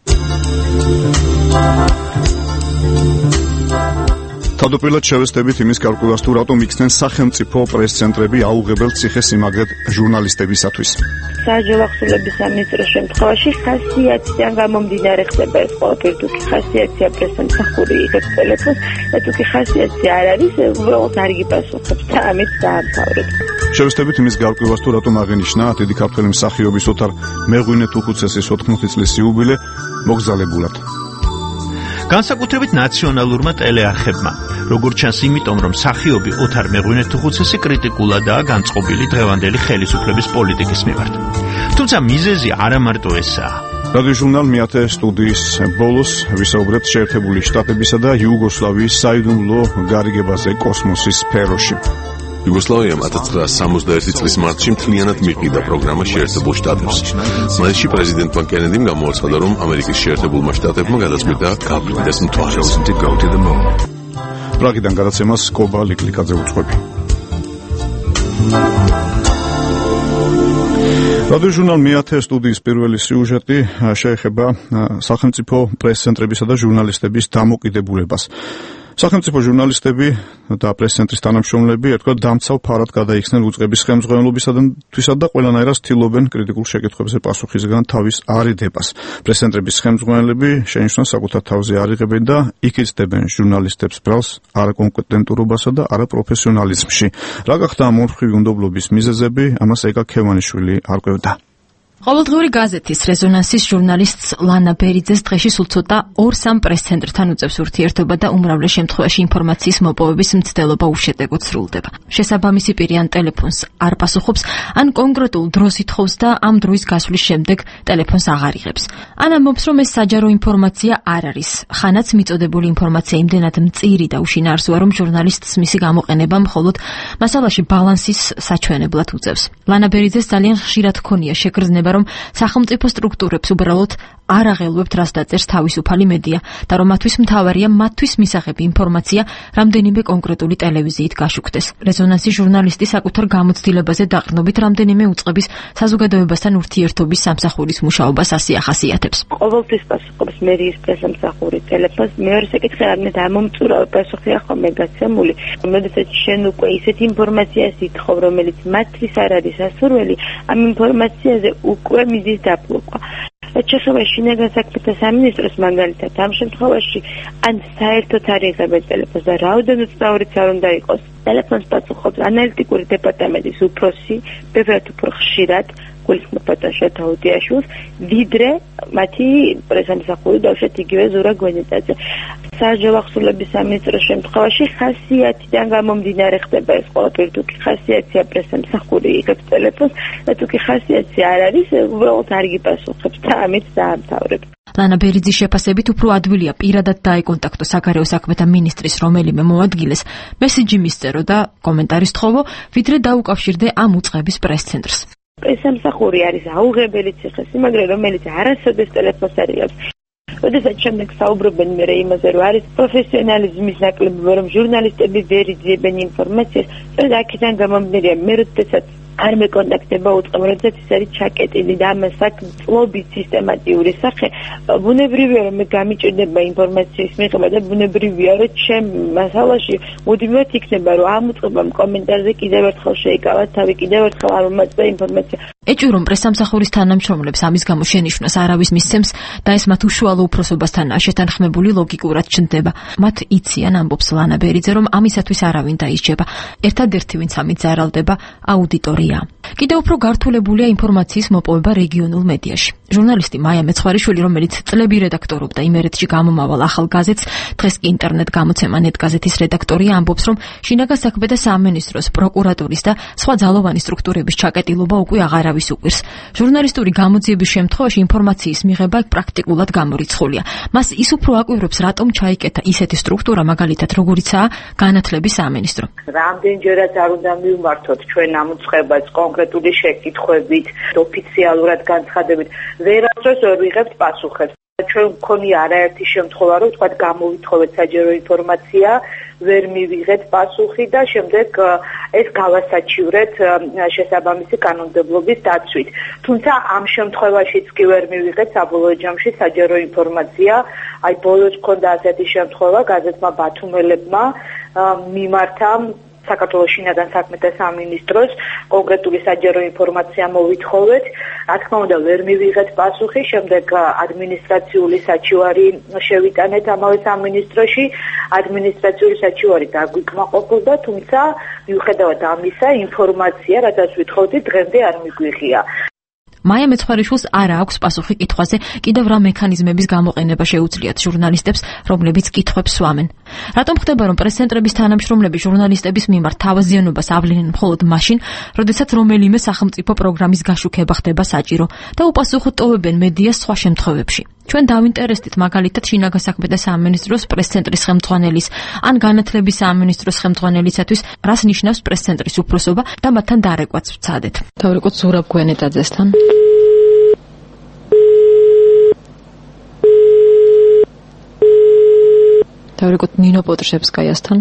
თავდაპირველად შევესწრებით იმის გარკვევას, თუ რატომ იქცნენ სახელმწიფო პრეს-ცენტრები აუღებელ ციხე-სიმაგრედ ჟურნალისტებისათვის. საჯარო ახსოვების სამინისტროს შემთხვევაში ხასიათიდან გამომდინარე ხდება ეს ყველაფერი, თუ ხასიათია პრესამსახური იღებს ტელეფონს, და თუ ხასიათი არ არის, უბრალოდ არ იგიპასუხებს და ამით დაამთავრებს. შევესწრებით იმის გარკვევას, თუ რატომ აღინიშნა დიდი ქართველი მსახიობის ოთარ მეღვინე თუხუცესის 80 წლის იუბილე მოგზალებულად. განსაკუთრებით ნაციონალურმა ტელეარხებმა. როგორც ჩანს, იმიტომ რომ მსახიობი ოთარ მეღვინე თუხუცესი კრიტიკულადაა განწყობილი დღევანდელი ხელისუფლების პოლიტიკის მიმართ. თუმცა მიზეზი არა მარტო ესაა. რადიო ჟურნალ მეათე სტუდიის ბოლოს ვისაუბრებთ შეერთებული შტატებისა და იუგოსლავიის საიდუმლო გარიგებაზე კოსმოსის სფეროში. იუგოსლავიამ 1961 წლის მარტში მთლიანად მიყიდა პროგრამა შეერთებულ შტატებს. მაისში პრეზიდენტმა კენედიმ გამოაცხადა, რომ ამერიკის შეერთებულმა შტატებმა გადაწყვიტა გააფრინდეს მთვარეს. პრაგიდან გადაცემას კობა ლიკლიკაძე უძღვები. რადიოჟურნალ მეათე სტუდიის პირველი სიუჟეტი შეეხება სახელმწიფო პრეს-ცენტრებისა და ჟურნალისტების დამოკიდებულებას. სახელმწიფო ჟურნალისტები და პრეს-ცენტრის თანამშრომლები ერთგვარ დამცავ ფარად გადაიქცნენ უწყების ხელმძღვანელობისადმისად და ყველანაირად ცდილობენ კრიტიკულ შეკითხვებზე პასუხისგან თავის არიდებას. პრეს-ცენტრების ხელმძღვანელები შენიშნონ საკუთარ თავზე არიღებენ და იკიცდებენ ჟურნალისტებს ბრალს არაკონკრეტურობასა და არაპროფესიონალიზმში. რა გახდა ამ ორხრივი უნდობლობის მიზეზები, ამას ეკა ქევანიშვილი არკვევდა. ყოველდღიური გაზეთის რეზონანსის ჟურნალისტს ლანა ბერიძეს დღეში სულ ცოტა 2-3 პრეს-ცენტრთან უწევს ურთიერთობა და უმრავლეს შემთხვევაში ინფორმაციის მოპოვების მცდელობა უშედეგოდ სრულდება. შესაბამისი პირი ან ტელეფონს არ პასუხობს, ან კონკრეტულ დროს ითხოვს და ამ დროის გასვლის შემდეგ ტელეფონს აღარ იღებს. ან ამბობს, რომ ეს საჯარო ინფორმაცია არ არის. ხანაც მიწოდებული ინფორმაცია იმდენად მწირი და უშინაარსოა, რომ ჟურნალისტს მისი გამოყენება მხოლოდ მასალაში ბალანსის საჩვენებლად უწევს. ლანა ბერიძეს ძალიან ხშირად ჰქონია შეგრძნება, რომ სახელმწიფო სტრუქტურებს უბრალოდ არ აღელვებთ, რას დაწერს თავისუფალი მედია და რომ მათთვის მთავარია მათთვის მისაღები ინფორმაცია რამდენიმე კონკრეტული ტელევიზიით გაშუქდეს. რეზონანსის ჟურნალისტი საკუთარ გამოცდილებაზე დაყრდნობით რამდენიმე უწყების საზოგადოებასთან ურთიერთობის სამსახურის მუშაობას ასე ახასიათებს. ყოველთვის პასუხობს მერიის პრესამსახური ტელეფონს. მეორე საკითხი რამე დამომწურავი პასუხია ხოლმე გაცემული. როდესაც შენ უკვე ისეთ ინფორმაციას ითხოვ, რომელიც მათთვის არ არის ასურველი, ამ ინფორმაციაზე უკვე მიდის დაპყრობა. ჩეხება შინაგან საქმეთა სამინისტროს მაგალითად ამ შემთხვევაში ან საერთოდ არ იღებენ ტელეფონს და რაოდენობით უცნაურიც არ უნდა იყოს. ტელეფონს პასუხობს ანალიტიკური დეპარტამენტის უფროსი, ბევრად უფრო ხშირად გულისხმობთ შეთაუდიაშვილს, ვიდრე მათი პრესამსახური დავშეთ იგივე ზურა გვენეტაძე. საჯარო ახსულების სამინისტროს შემთხვევაში ხასიათიდან გამომდინარე ხდება ეს ყველაფერი. თუ კი ხასიათია პრესამსახური იღებს ტელეფონს და თუ კი ხასიათი არ არის, უბრალოდ არ გიპასუხებს და ამით დაამთავრებს. ლანა ბერიძის შეფასებით უფრო ადვილია პირადად დაეკონტაქტო საგარეო საქმეთა მინისტრის რომელიმე მოადგილეს, მესიჯი მისწერო და კომენტარი სთხოვო, ვიდრე დაუკავშირდე ამ უწყების პრეს-ცენტრს. პრესამსახური არის აუღებელი ციხესიმაგრე, რომელიც არასოდეს ტელეფონს არ იღებს. როდესაც შემდეგ საუბრობენ მერე იმაზე, რომ არის პროფესიონალიზმის ნაკლებობა, რომ ჟურნალისტები ვერ იძიებენ ინფორმაციას, სწორედ აქედან გამომდინარე, მე როდესაც არ მეკონტაქტება უწყება, როდესაც ის არის ჩაკეტილი და ამას აქვს წლობით სისტემატიური სახე, ბუნებრივია, რომ მე გამიჭირდება ინფორმაციის მიღება და ბუნებრივია, რომ ჩემ მასალაში მუდმივად იქნება, რომ ამ უწყებამ კომენტარზე კიდევ ერთხელ შეიკავა თავი, კიდევ ერთხელ არ მომაწვა ინფორმაცია. ეჭვი რომ პრესამსახურის თანამშრომლებს ამის გამო შენიშვნას არავის მისცემს და ეს მათ უშუალო უფროსობასთანაა შეთანხმებული ლოგიკურად ჩნდება. მათ იციან, ამბობს ლანა ბერიძე, რომ ამისათვის არავინ დაისჯება. ერთადერთი ვინც ამით ზარალდება აუდიტორია. კიდევ უფრო გართულებულია ინფორმაციის მოპოვება რეგიონულ მედიაში. ჟურნალისტი მაია მეცხვარიშვილი, რომელიც წლები რედაქტორობდა იმერეთში გამომავალ ახალ გაზეთს, დღეს კი ინტერნეტ გამოცემა ნეტგაზეთის რედაქტორია, ამბობს, რომ შინაგან საქმეთა სამინისტროს, პროკურატურის და სხვა ძალოვანი სტრუქტურების ჩაკეტილობა უკვე აღარავის უყვირს. ჟურნალისტური გამოძიების შემთხვევაში ინფორმაციის მიღება პრაქტიკულად გამორიცხულია. მას ის უფრო აკვირვებს, რატომ ჩაიკეთა ისეთი სტრუქტურა, მაგალითად, როგორიცაა განათლების სამინისტრო. რამდენჯერაც არ უნდა მივმართოთ ჩვენ ამ უწყებას კონკრეტული შეკითხვებით, ოფიციალურად განცხადებით, ვერასდროს ვერ ვიღებთ პასუხებს. ჩვენ მქონია არაერთი შემთხვევა, რომ თქვა გამოვითხოვეთ საჯარო ინფორმაცია, ვერ მივიღეთ პასუხი და შემდეგ ეს გავასაჩივრეთ შესაბამისი კანონმდებლობის დაცვით. თუმცა ამ შემთხვევაშიც კი ვერ მივიღეთ საბოლოო ჯამში საჯარო ინფორმაცია. აი ბოლოს მქონდა ასეთი შემთხვევა, გაზეთმა ბათუმელებმა მიმართა საქართველოს შინაგან საქმეთა სამინისტროს კონკრეტული საჯარო ინფორმაცია მოვითხოვეთ. რა თქმა უნდა, ვერ მივიღეთ პასუხი, შემდეგ ადმინისტრაციული საჩივარი შევიტანეთ ამავე სამინისტროში. ადმინისტრაციული საჩივარი დაგვიკმაყოფილდა, თუმცა მიუხედავად ამისა, ინფორმაცია, რადგან ვითხოვდი, დღემდე არ მიგვიღია. მაია მეცხვარიშვილს არ აქვს პასუხი კითხვაზე, კიდევ რა მექანიზმების გამოყენება შეუძლიათ ჟურნალისტებს, რომლებიც კითხვებს სვამენ. რატომ ხდება, რომ პრეს-ცენტრების თანამშრომლები ჟურნალისტების მიმართ თავაზიანობას ავლენენ მხოლოდ მაშინ, როდესაც რომელიმე სახელმწიფო პროგრამის გაშუქება ხდება საჭირო და უპასუხოდ ტოვებენ მედიას სხვა შემთხვევებში. ჩვენ დავინტერესდით მაგალითად შინაგან საქმეთა სამინისტროს პრეს-ცენტრის ხელმძღვანელის ან განათლების სამინისტროს ხელმძღვანელისათვის რას ნიშნავს პრეს-ცენტრის უფროსობა და მათთან დარეკვაც ვცადეთ. დავრეკოთ ზურაბ გვენეტაძესთან. დავრეკოთ ნინო პოტრშევსკაიასთან.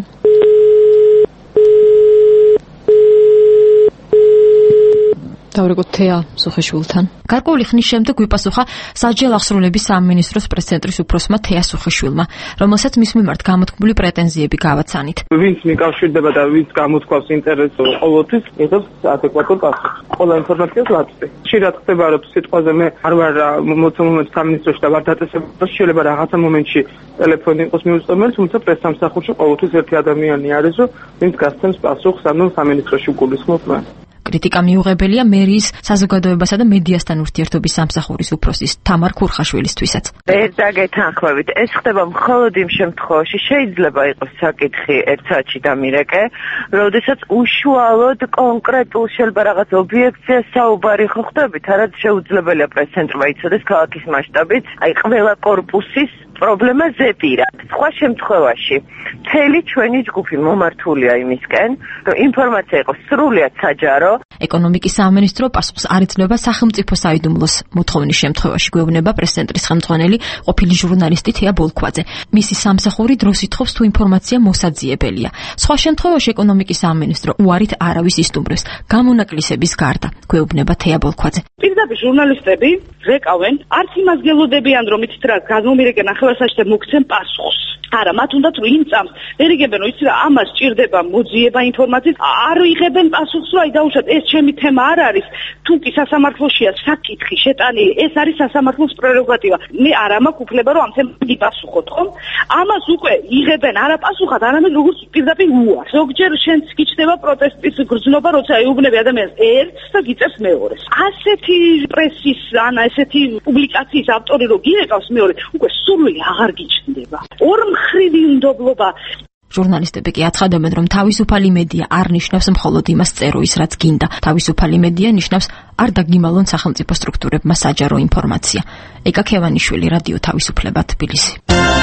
დავრეკოთ თეა სუხეშვილთან. გარკვეული ხნის შემდეგ ვიპასუხა საჯელ ახსრულების სამინისტროს პრეს-ცენტრის უფროსმა თეა სუხეშვილმა, რომელსაც მის მიმართ გამოთქმული პრეტენზიები გავაცანით. ვინც მიკავშირდება და ვინც გამოთქვავს ინტერესს ყოველთვის იღებს ადეკვატურ პასუხს. ყველა ინფორმაციას ვაწვდი. ხშირად ხდება რომ სიტყვაზე მე არ ვარ მომენტ სამინისტროში და ვარ დაწესებული, შეიძლება რაღაცა მომენტში ტელეფონი იყოს მიუწვდომელი, თუმცა პრესსამსახურში ყოველთვის ერთი ადამიანი არის, ვინც გასცემს პასუხს, ანუ სამინისტროში გულისხმობ მე. კრიტიკა მიუღებელია მერიის საზოგადოებასა და მედიასთან ურთიერთობის სამსახურის უფროსის თამარ ქურხაშვილისთვისაც. ეს დაგეთანხმებით, ეს ხდება მხოლოდ იმ შემთხვევაში, შეიძლება იყოს საკითხი ერთ საათში დამირეკე, როდესაც უშუალოდ კონკრეტულ შეიძლება რაღაც ობიექტზე საუბარი ხო ხდებით, არად შეუძლებელია პრეს-ცენტრმა იცოდეს ქალაქის მასშტაბით, აი ყველა კორპუსის პრობლემა ზეპირად. სხვა შემთხვევაში მთელი ჩვენი ჯგუფი მომართულია იმისკენ, რომ ინფორმაცია იყოს სრულიად საჯარო. ეკონომიკის სამინისტრო პასუხს არ იძლევა სახელმწიფო საიდუმლოს მოთხოვნის შემთხვევაში, გვეუბნება პრეს-ცენტრის ხელმძღვანელი ყოფილი ჟურნალისტი თეა ბოლქვაძე. მისი სამსახური დროს ითხოვს თუ ინფორმაცია მოსაძიებელია. სხვა შემთხვევაში ეკონომიკის სამინისტრო უარით არავის ისტუმრებს გამონაკლისების გარდა, გვეუბნება თეა ბოლქვაძე. პირდაპირ ჟურნალისტები რეკავენ, არც იმას გელოდებიან, რომ იცით რა გამომირეკენ ახალსაჩზე მოგცემ პასუხს. არა, მათ უნდათ რომ იმ წამს ვერ იგებენ, იცით რა, ამას ჭირდება მოძიება ინფორმაციის, არ იღებენ პასუხს, რომ აი დაუშვათ, ეს ჩემი თემა არ არის, თუ კი სასამართლოშია საკითხი შეტანილი, ეს არის სასამართლოს პრეროგატივა. მე არ მაქვს უფლება რომ ამ თემას გიპასუხოთ, ხომ? ამას უკვე იღებენ არაპასუხად, არამედ როგორც პირდაპირ უარს. ზოგჯერ შენც გიჩნდება პროტესტის გრძნობა, როცა ეუბნები ადამიანს ერთს და გიწევს მეორეს. ასეთი პრესის ან ესეთი პუბლიკაციის ავტორი რო გირეკავს მეორე, უკვე სურვილი აღარ გიჩნდება. ორმხრივი უნდობლობა. ჟურნალისტები კი აცხადებენ, რომ თავისუფალი მედია არ ნიშნავს მხოლოდ იმას წეროის, რაც გინდა. თავისუფალი მედია ნიშნავს არ დაგიმალონ სახელმწიფო სტრუქტურებმა საჯარო ინფორმაცია. ეკა ქევანიშვილი, რადიო თავისუფლება, თბილისი.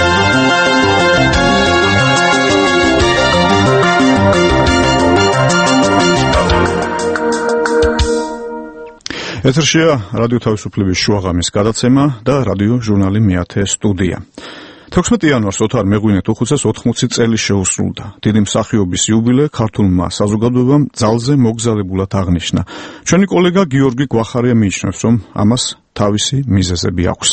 ეთერშია რადიო თავისუფლების შუაღამის გადაცემა და რადიო ჟურნალი მეათე სტუდია. 16 იანვარს ოთარ მეღვინე-თუხუცეს 80 წელი შეუსრულდა. დიდი მსახიობის იუბილე ქართულმა საზოგადოებამ ძალზე მოგზაურებულად აღნიშნა. ჩვენი კოლეგა გიორგი გვახარია მიიჩნევს, რომ ამას თავისი მიზეზები აქვს.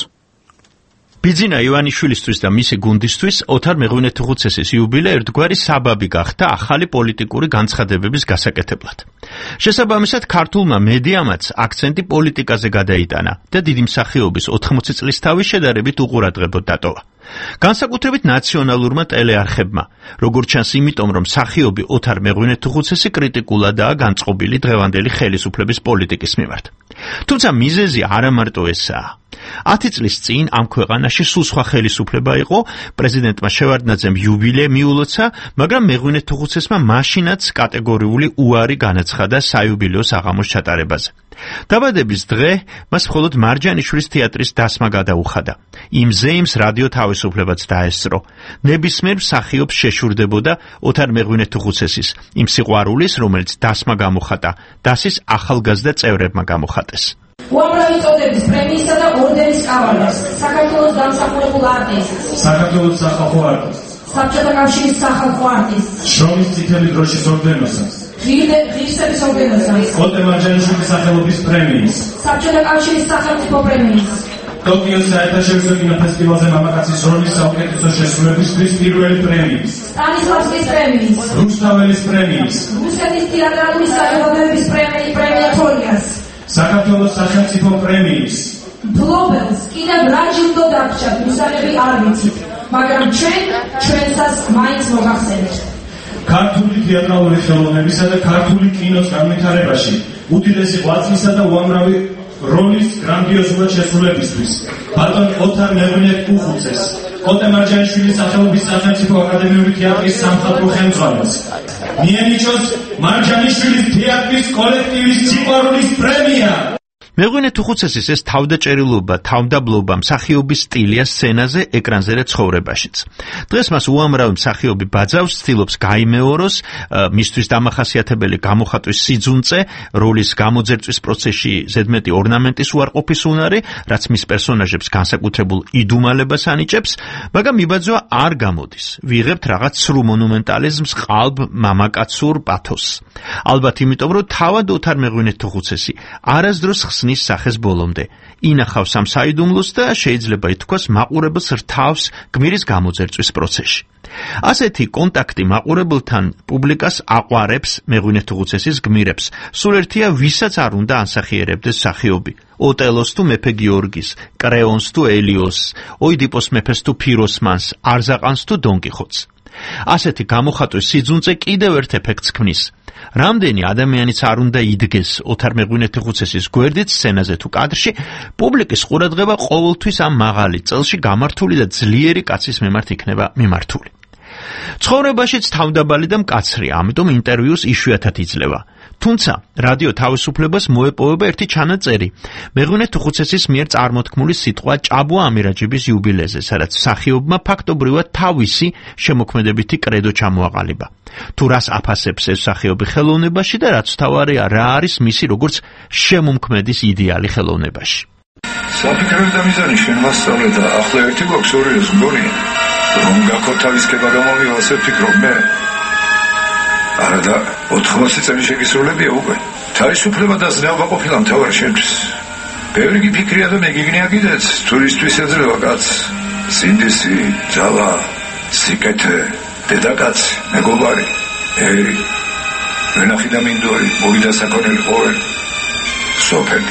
ბიძინა ივანიშვილისთვის და მისი გუნდისთვის ოთარ მეღვინე-თუხუცესის იუბილე ერთგვარი საბაბი გახდა ახალი პოლიტიკური განცხადებების გასაკეთებლად. შესაბამისად, ქართულმა მედიამაც აქცენტი პოლიტიკაზე გადაიტანა და დიდი მსახიობის 80 წლის თავის შედარებით უყურადღებოდ დატოვა. განსაკუთრებით ნაციონალურმა ტელეარხებმა, როგორც ჩანს იმიტომ, რომ მსახიობი ოთარ მეღვინე-თუხუცესი კრიტიკულადაა განწყობილი დღევანდელი ხელისუფლების პოლიტიკის მიმართ. თუმცა მიზეზი არა მარტო ესაა. 10 წლის წინ ამ ქვეყანაში სულ სხვა ხელისუფლება იყო, პრეზიდენტმა შევარდნაძემ იუბილე მიულოცა, მაგრამ მეღვინე-თუხუცესმა მაშინაც კატეგორიული უარი განაცხადა საიუბილეო საღამოს ჩატარებაზე. დაბადების დღე მას მხოლოდ მარჯანიშვილის თეატრის დასმა გადაუხადა. იმ ზეიმს რადიო თავისუფლებაც დაესწრო. ნებისმიერ მსახიობს შეშურდებოდა ოთარ მეღვინე-თუხუცესის იმ სიყვარულის, რომელიც დასმა გამოხატა, დასის ახალგაზრდა წევრებმა გამოხატეს. უამრავი წოდების პრემიისა და ორდენის კავალერს, საქართველოს დამსახურებულ არტისტს, საქართველოს სახალხო არტისტს, საბჭოთა კავშირის სახალხო არტისტს, შრომის წითელი დროშის ორდენოსას, ღირსების ორდენოსას, კოტე მარჯანიშვილის სახელობის პრემიის, საბჭოთა კავშირის სახელმწიფო პრემიის, ტოკიოს საერთაშორისო კინოფესტივალზე მამაკაცის როლის საუკეთესო შესრულებისთვის პირველი პრემიის, სტანისლავსკის პრემიის, რუსთაველის პრემიის, რუსეთის თეატრალური საზოგადოების პრემია თოლიას, საქართველოს სახელმწიფო პრემიის გლობელს კიდევ რა ჯილდო დაგჭირთ, მისაღები არ ვიცით, მაგრამ ჩვენსაც მაინც მოგახსენებთ. ქართული თეატრალური ხელოვნებისა და ქართული კინოს განვითარებაში უდიდესი ღვაწლისა და უამრავი როლის გრანდიოზულად შესრულებისთვის ბატონ ოთარ მეღვინე-თუხუცეს, კოტე მარჯანიშვილის სახელობის სახელმწიფო აკადემიური თეატრის სამხატვრო ხელმძღვანელს, მიენიჭოს მარჯანიშვილის თეატრის კოლექტივის სიყვარულის პრემია. მეღვინე თუხუცესის ეს თავდაჭერილობა, თავდაბლობა მსახიობის სტილია სცენაზე, ეკრანზე და ცხოვრებაშიც. დღეს მას უამრავი მსახიობი ბაძავს, ცდილობს გაიმეოროს, მისთვის დამახასიათებელი გამოხატვის სიძუნწე, როლის გამოძერწვის პროცესში ზედმეტი ორნამენტის უარყოფის უნარი, რაც მის პერსონაჟებს განსაკუთრებულ იდუმალებას ანიჭებს, მაგრამ მიბაძვა არ გამოდის. ვიღებთ რაღაც სრულ მონუმენტალიზმს, ყალბ მამაკაცურ პათოსს. ალბათ იმიტომ, რომ თავად ოთარ მეღვინე თუხუცესი არასდროს ხსნის სახეს ბოლომდე. ინახავს ამ საიდუმლოს და შეიძლება ითქვას მაყურებელს რთავს გმირის გამოძერწვის პროცესში. ასეთი კონტაქტი მაყურებელთან პუბლიკას აყვარებს მეღვინე თუხუცესის გმირებს. სულ ერთია, ვისაც არ უნდა ანსახიერებდეს მსახიობი. ოტელოს თუ მეფე გიორგის, კრეონს თუ ელიოსს, ოიდიპოს მეფეს თუ ფიროსმანს, არზაყანს თუ დონკიხოტს. ასეთი გამოხატვის სიძუნწე კიდევ ერთ ეფექტს ქმნის. რამდენი ადამიანიც არ უნდა იდგეს ოთარ მეღვინე თუხუცესის გვერდით სცენაზე თუ კადრში, პუბლიკის ყურადღება ყოველთვის ამ მაღალი წელში გამართული და ძლიერი კაცის მიმართ იქნება მიმართული. ცხოვრებაშიც თავდაბალი და მკაცრი, ამიტომ ინტერვიუს იშვიათად იძლევა. თუმცა რადიო თავისუფლებას მოეპოვება ერთი ჩანაწერი. მეღვინე თუხუცესის მიერ წარმოთქმული სიტყვა ჭაბუა ამირაჯიბის იუბილეზე, სადაც მსახიობმა ფაქტობრივად თავისი შემოქმედებითი კრედო ჩამოაყალიბა. თუ რას აფასებს ეს მსახიობი ხელოვნებაში და რაც თავარია, რა არის მისი როგორც შემომქმედის იდეალი ხელოვნებაში. საფიქრე და მიზანი შენ მასწავლე და ახლა ერთი გვაქვს ორი ეს მგონია. რომ გაქოთავისკება გამომივალ ასე ვფიქრობ მე. არა და 80 წელი შეგისრულებია უკვე. თავისუფლება და ზნეობა ყოფილა მთავარი შენთვის. ბევრი გიფიქრია და მე გიგნია კიდეც, თურისთვის ეძლევა კაც. სინდისი, ძალა, სიკეთე, დედაკაცი, მეგობარი, ერი, ვენახი და მინდორი, მოვიდა საქონელი ყოველ, სოფელი.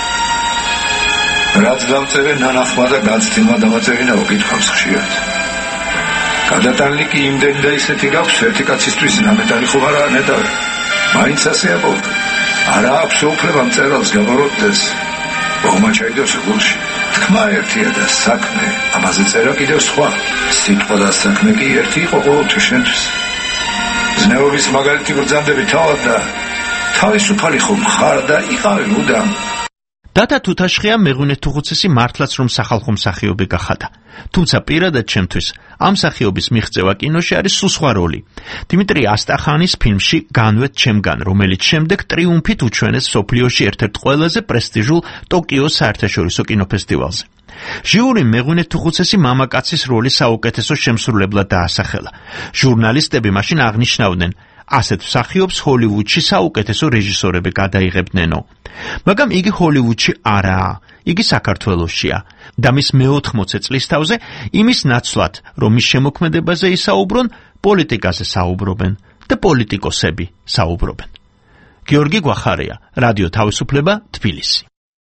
რაც დამწერე ნანახმა და გაცდიმა დამაწერინა უკითხავს ხშირად. გადატანილი კი იმდენი და ისეთი გაქვს ერთი კაცისთვის ნამეტანი ხო არა ნეტავ. მაინც ასე აბო. არა აქვს უფლება მწერალს გაბოროტდეს. ბომა ჩაიდოს გულში. თქმა ერთია და საქმე, ამაზე წერა კიდევ სხვა. სიტყვა და საქმე კი ერთი იყო ყოველთვის შენთვის. ზნეობის მაგალითი ბრძანდები თავად და თავისუფალი ხომ ხარ და იყავი მუდამ. დატა თუთაშხია მეღვინე თუხუცესი მართლაც რომ სახალხო მსახიობი გახადა. თუმცა პირადად ჩემთვის ამ მსახიობის მიღწევა კინოში არის სულ სხვა როლი. დიმიტრი ასტახანის ფილმში განვეთ ჩემგან, რომელიც შემდეგ ტრიუმფით უჩვენეს სოფლიოში ერთ-ერთ ყველაზე პრესტიჟულ ტოკიოს საერთაშორისო კინოფესტივალზე. ჟიური მეღვინე თუხუცესი მამაკაცის როლის საუკეთესო შემსრულებლად დაასახელა. ჟურნალისტები მაშინ აღნიშნავდნენ, ასეთ მსახიობს ჰოლივუდში საუკეთესო რეჟისორები გადაიღებდნენო. მაგრამ იგი ჰოლივუდში არაა, იგი საქართველოშია და მის მე-80 წლის თავზე იმის ნაცვლად, რომ მის შემოქმედებაზე ისაუბრონ, პოლიტიკაზე საუბრობენ და პოლიტიკოსები საუბრობენ. გიორგი გვახარია, რადიო თავისუფლება, თბილისი.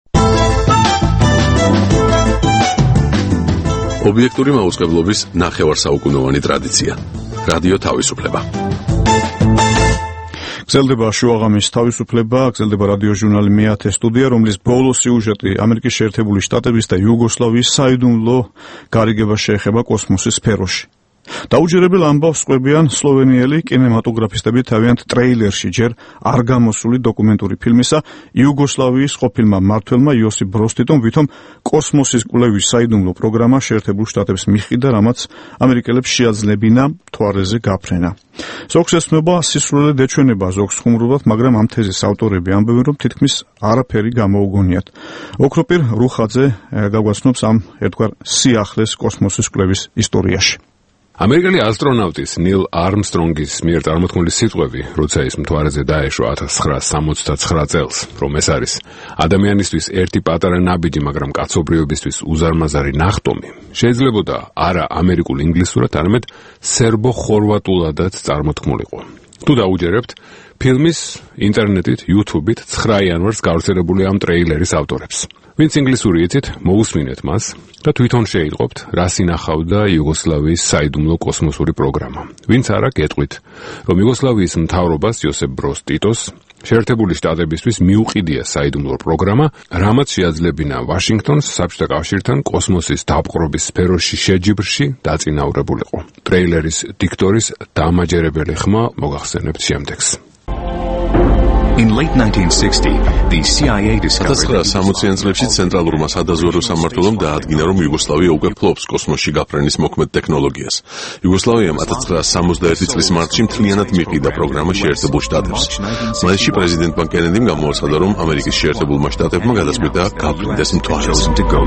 ობიექტური მაუწყებლობის ნახევარსაუკუნოვანი ტრადიცია. რადიო თავისუფლება. გრძელდება შუაღამის თავისუფლება, გრძელდება რადიო ჟურნალი მე-10 სტუდია, რომლის ბოლო სიუჟეტი ამერიკის შეერთებული შტატების და იუგოსლავიის საიდუმლო გარიგებას შეეხება კოსმოსის სფეროში. დაუჯერებელ ამბავს ყვებიან სლოვენიელი კინემატოგრაფისტები თავიანთ ტრეილერში ჯერ არ გამოსული დოკუმენტური ფილმისა იუგოსლავიის ყოფილმა მმართველმა იოსიპ ბროზ ტიტომ, ვითომ კოსმოსის კვლევის საიდუმლო პროგრამა შეერთებულ შტატებს მიჰყიდა, რამაც ამერიკელებს შეაძლებინა მთვარეზე გაფრენა. ზოგს ესმება სისულელე დეჩვენება, ზოგს ხუმრობად, მაგრამ ამ თეზის ავტორები ამბობენ, რომ თითქმის არაფერი გამოუგონიათ. ოქროპირ რუხაძე გაგვაცნობს ამ ერთგვარ სიახლეს კოსმოსის კვლევის ისტორიაში. ამერიკელი ასტრონავტის ნილ არმსტრონგის მიერ წარმოთქმული სიტყვები, როცა ის მთვარეზე დაეშვა 1969 წელს, რომ ეს არის ადამიანისთვის ერთი პატარა ნაბიჯი, მაგრამ კაცობრიობისთვის უზარმაზარი ნახტომი, შეიძლებოდა არა ამერიკულ ინგლისურად, არამედ სერბო-ხორვატულადაც წარმოთქმულიყო. თუ დაუჯერებთ, ფილმის ინტერნეტით, YouTube-ით 9 იანვარს გავრცელებული ამ ტრეილერის ავტორებს. ვინც ინგლისური იცით, მოусმინეთ მას და თვითონ შეიტყობთ, რას ინახავდა იუგოსლავიის საიდუმლო კოსმოსური პროგრამა. ვინც არა, გეტყვით, რომ იუგოსლავიის მთავრობას იოსებ ბროზ ტიტოს შეერთებული შტატებისთვის მიუყიდია საიდუმლო პროგრამა, რამაც შეაძლებინა ვაშინგტონს საბჭოთა კავშირთან კოსმოსის დაპყრობის სფეროში შეჯიბრში დაწინაურებულიყო. ტრეილერის დიქტორის დამაჯერებელი ხმა მოგახსენებთ შემდეგს. In late 1960, the CIA discovered 1960-იან წლებში ცენტრალურმა სადაზვერვო სამმართველომ დაადგინა, რომ იუგოსლავია უკვე ფლობს კოსმოსში გაფრენის მოქმედ ტექნოლოგიას. იუგოსლავიამ 1961 წლის მარტში მთლიანად მიყიდა პროგრამა შეერთებულ შტატებს. მასში პრეზიდენტმა კენედიმ გამოაცხადა, რომ ამერიკის შეერთებულმა შტატებმა გადაწყვიტა გაფრინდეს მთვარეს.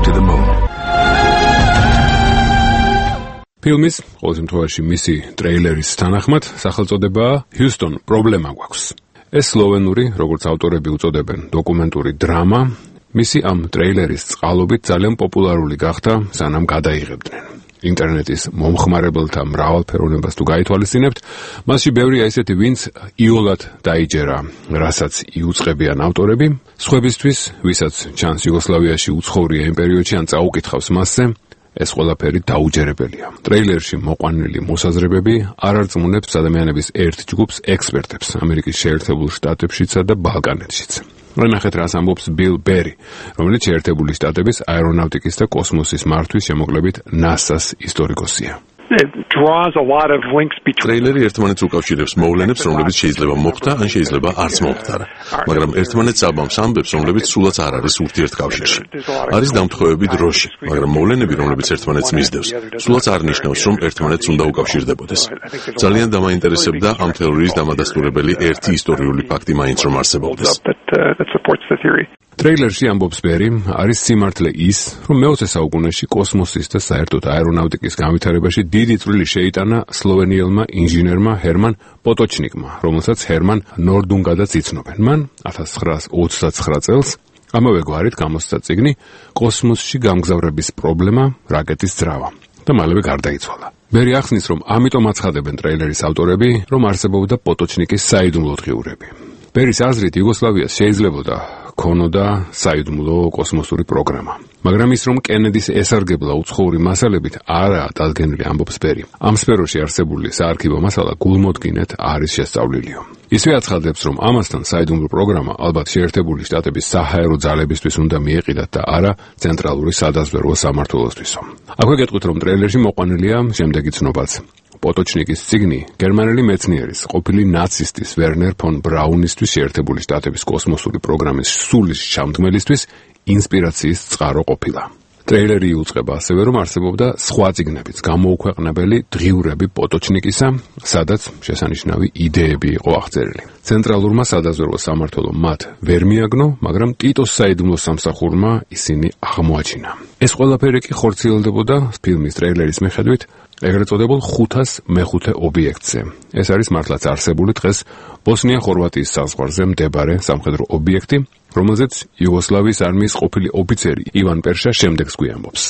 ფილმის ყოველ შემთხვევაში მისი ტრეილერის თანახმად სახელწოდებაა Houston, პრობლემა გვაქვს. ეს სლოვენური, როგორც ავტორები უწოდებენ, დოკუმენტური დრამა, მისი ამ ტრეილერის წყალობით ძალიან პოპულარული გახდა, სანამ გადაიღებდნენ. ინტერნეტის მომხმარებელთა მრავალფეროვნებას თუ გაითვალისწინებთ, მასში ბევრია ისეთი, ვინც იოლად დაიჯერა, რასაც იუწყებიან ავტორები, სხვებისთვის, ვისაც ჩანს იუგოსლავიაში უცხოვრია იმ პერიოდში ან წაუკითხავს მასზე, ეს ყველაფერი დაუჯერებელია. ტრეილერში მოყვანილი მოსაზრებები არ არწმუნებს ადამიანების ერთ ჯგუფს ექსპერტებს ამერიკის შეერთებულ შტატებშიცა და ბალკანეთშიც. ნახეთ რას ამბობს ბილ ბერი, რომელიც შეერთებული შტატების აერონავტიკის და კოსმოსის მართვის შემოკლებით NASA-ს ისტორიკოსია. ტრეილერი ერთმანეთს უკავშირებს მოვლენებს, რომლებიც შეიძლება მოხდა, ან შეიძლება არც მომხდარა, მაგრამ ერთმანეთს აბამს ამბებს, რომლებიც სულაც არ არის ურთიერთკავშირში. არის დამთხოვები დროში, მაგრამ მოვლენები, რომლებიც ერთმანეთს მისდევს, სულაც არ ნიშნავს, რომ ერთმანეთს უნდა უკავშირდებოდეს. ძალიან დამაინტერესებდა ამ თეორიის დამადასტურებელი ერთი ისტორიული ფაქტი მაინც რომ არსებობდეს. ტრეილერში ამბობს ბერი, არის სიმართლე ის, რომ მე-20 საუკუნეში კოსმოსის და საერთოდ აერონავტიკის განვითარებაში დიდი წვლილი შეიტანა სლოვენიელმა ინჟინერმა ჰერმან პოტოჩნიკმა, რომელსაც ჰერმან ნორდუნგადაც იცნობენ. მან 1929 წელს ამავე გვარით გამოსცა წიგნი კოსმოსში გამგზავრების პრობლემა, რაკეტის ძრავა და მალევე გარდაიცვალა. ბერი ახსნის, რომ ამიტომ აცხადებენ ტრეილერის ავტორები, რომ არსებობდა პოტოჩნიკის საიდუმლო დღიურები. ბერის აზრით იუგოსლავიას შეიძლებოდა ქონოდა საიდუმლო კოსმოსური პროგრამა. მაგრამ ის, რომ კენედის ესარგებლა უცხოური მასალებით, არაა დადგენილი, ამბობს ბერი. ამ სფეროში არსებული საარქივო მასალა გულმოდგინედ არის შესწავლილია. ისე აცხადებს, რომ ამასთან საიდუმლო პროგრამა ალბათ შეერთებული შტატების საჰაერო ძალებისთვის უნდა მიეყიდათ და არა ცენტრალური სადაზვერვო სამმართველოსთვისო. აქვე გეტყვით, რომ ტრეილერში მოყვანილია შემდეგი ცნობაც. პოტოჩნიკის წიგნი გერმანელი მეცნიერის, ყოფილი ნაცისტის ვერნერ ფონ ბრაუნისთვის შეერთებული შტატების კოსმოსური პროგრამის სულის ჩამდგმელისთვის ინსპირაციის წყარო ყოფილა. ტრეილერი იუწყება ასევე, რომ არსებობდა სხვა წიგნებიც, გამოუქვეყნებელი დღიურები პოტოჩნიკისა, სადაც შესანიშნავი იდეები იყო აღწერილი. ცენტრალურმა სადაზვერვო სამმართველომ მათ ვერ მიაგნო, მაგრამ ტიტოს საიდუმლო სამსახურმა ისინი აღმოაჩინა. ეს ყველაფერი კი ხორციელდებოდა ფილმის ტრეილერის მიხედვით ეგრეთ წოდებულ 505 ობიექტზე. ეს არის მართლაც არსებული დღეს ბოსნია-ხორვატიის საზღვარზე მდებარე სამხედრო ობიექტი, რომელზეც იუგოსლავიის არმიის ყოფილი ოფიცერი ივან პერშა შემდეგს გვიამბობს.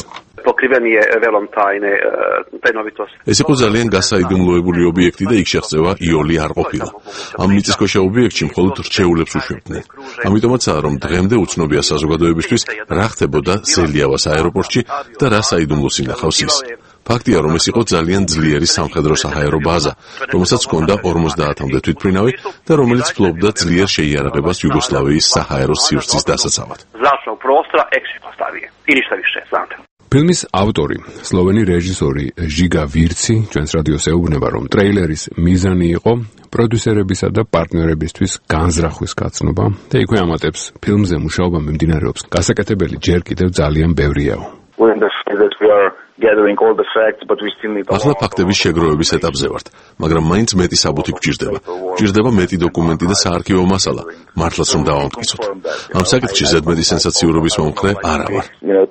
ეს იყო ძალიან გასაიდუმლოებული ობიექტი და იქ შეღწევა იოლი არ ყოფილა. ამ მიწისქვეშა ობიექტში მხოლოდ რჩეულებს უშვებდნენ. ამიტომაცაა, რომ დღემდე უცნობია საზოგადოებისთვის რა ხდებოდა ზელიავას აეროპორტში და რა საიდუმლოს ინახავს ის. ფაქტია, რომ ეს იყო ძალიან ძლიერი სამხედრო საჰაერო ბაზა, რომელსაც ჰქონდა 50-მდე თვითმფრინავი და რომელიც ფლობდა ძლიერ შეიარაღებას იუგოსლავიის საჰაერო სივრცის დასაცავად. ფილმის ავტორი, სლოვენი რეჟისორი ჟიგა ვირცი ჩვენს რადიოს ეუბნება, რომ ტრეილერის მიზანი იყო პროდიუსერებისა და პარტნიორებისთვის განზრახვის გაცნობა და იქვე ამატებს, ფილმზე მუშაობა მიმდინარეობს გასაკეთებელი ჯერ კიდევ ძალიან ბევრიაო. ახლა ფაქტების შეგროვების ეტაპზე ვართ, მაგრამ მაინც მეტი საბუთი გვჭირდება. გვჭირდება მეტი დოკუმენტი და საარქივო მასალა, მართლაც რომ დავამტკიცოთ. ამ საკითხში ზედმეტი სენსაციურობის მომხრე არა ვარ.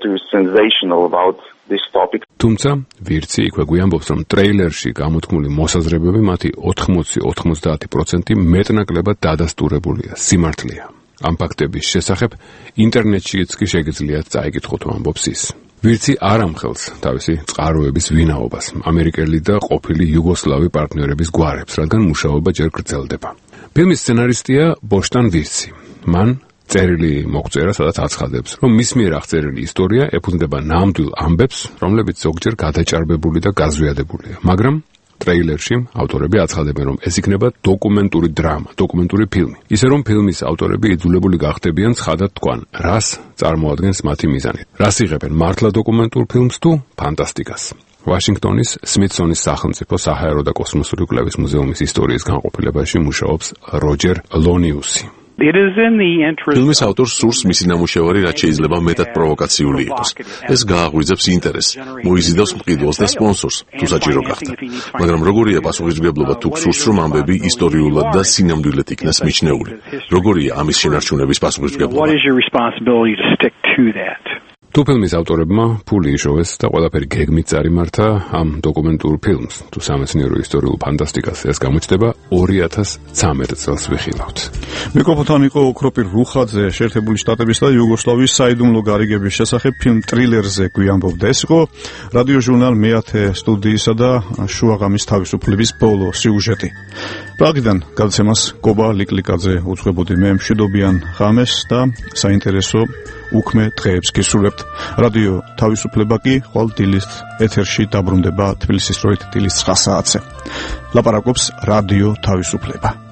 თუმცა, ვირცი იქვე გვიამბობს, რომ ტრეილერში გამოთქმული მოსაზრებები მათი 80-90% მეტნაკლებად დადასტურებულია, სიმართლეა. ამ ფაქტების შესახებ ინტერნეტშიც კი შეგიძლიათ წაიკითხოთ, ამბობს ის. ვირცი არ ამხელს თავისი წყაროების ვინაობას ამერიკელი და ყოფილი იუგოსლავი პარტნიორების გვარებს, რადგან მუშაობა ჯერ გრძელდება. ფილმის სცენარისტია ბოშტან ვირცი. მან წერილი მოგწერა, სადაც აცხადებს, რომ მის მიერ აღწერილი ისტორია ეფუძნება ნამდვილ ამბებს, რომლებიც ზოგჯერ გადაჭარბებული და გაზვიადებულია, მაგრამ ტრეილერში ავტორები აცხადებენ, რომ ეს იქნება დოკუმენტური დრამა, დოკუმენტური ფილმი. ისე რომ ფილმის ავტორები იძულებული გახდებიან ცხადად თქვან, რას წარმოადგენს მათი მიზანი. რას იღებენ, მართლა დოკუმენტურ ფილმს თუ ფანტასტიკას. ვაშინგტონის სმითსონის სახელმწიფო საჰაერო და კოსმოსური კვლევის მუზეუმის ისტორიის განყოფილებაში მუშაობს როჯერ ლონიუსი. ფილმის ავტორს სურს მისი ნამუშევარი რაც შეიძლება მეტად პროვოკაციული იყოს. ეს გააღვიძებს ინტერესს, მოიზიდავს მყიდველს და სპონსორს, თუ საჭირო გახდა. მაგრამ როგორია პასუხისმგებლობა თუ გსურს რომ ამბები ისტორიულად და სინამდვილედ იქნას მიჩნეული? როგორია ამის შენარჩუნების პასუხისმგებლობა? თუ ფილმის ავტორებმა ფული იშოვეს და ყველაფერი გეგმით წარიმართა ამ დოკუმენტურ ფილმს, თუ სამეცნიერო ისტორიულ ფანტასტიკას ეს გამოჩნდება 2013 წელს ვიხილავთ. მიკროფონთან იყო ოქროპირ რუხაძე, შეერთებული შტატების და იუგოსლავიის საიდუმლო გარიგების შესახებ ფილმ ტრილერზე გვიამბობდა. ეს იყო რადიოჟურნალ მეათე სტუდიისა და შუაღამის თავისუფლების ბოლო სიუჟეტი. პრაღიდან გადაცემას კობა ლიკლიკაძე უძღვებოდი, მე მშვიდობიან ღამეს და საინტერესო უქმე დღეებს გისურვებთ. რადიო თავისუფლება კი ხვალ დილის ეთერში დაბრუნდება თბილისის დროით დილის 9 საათზე. ლაპარაკობს რადიო თავისუფლება.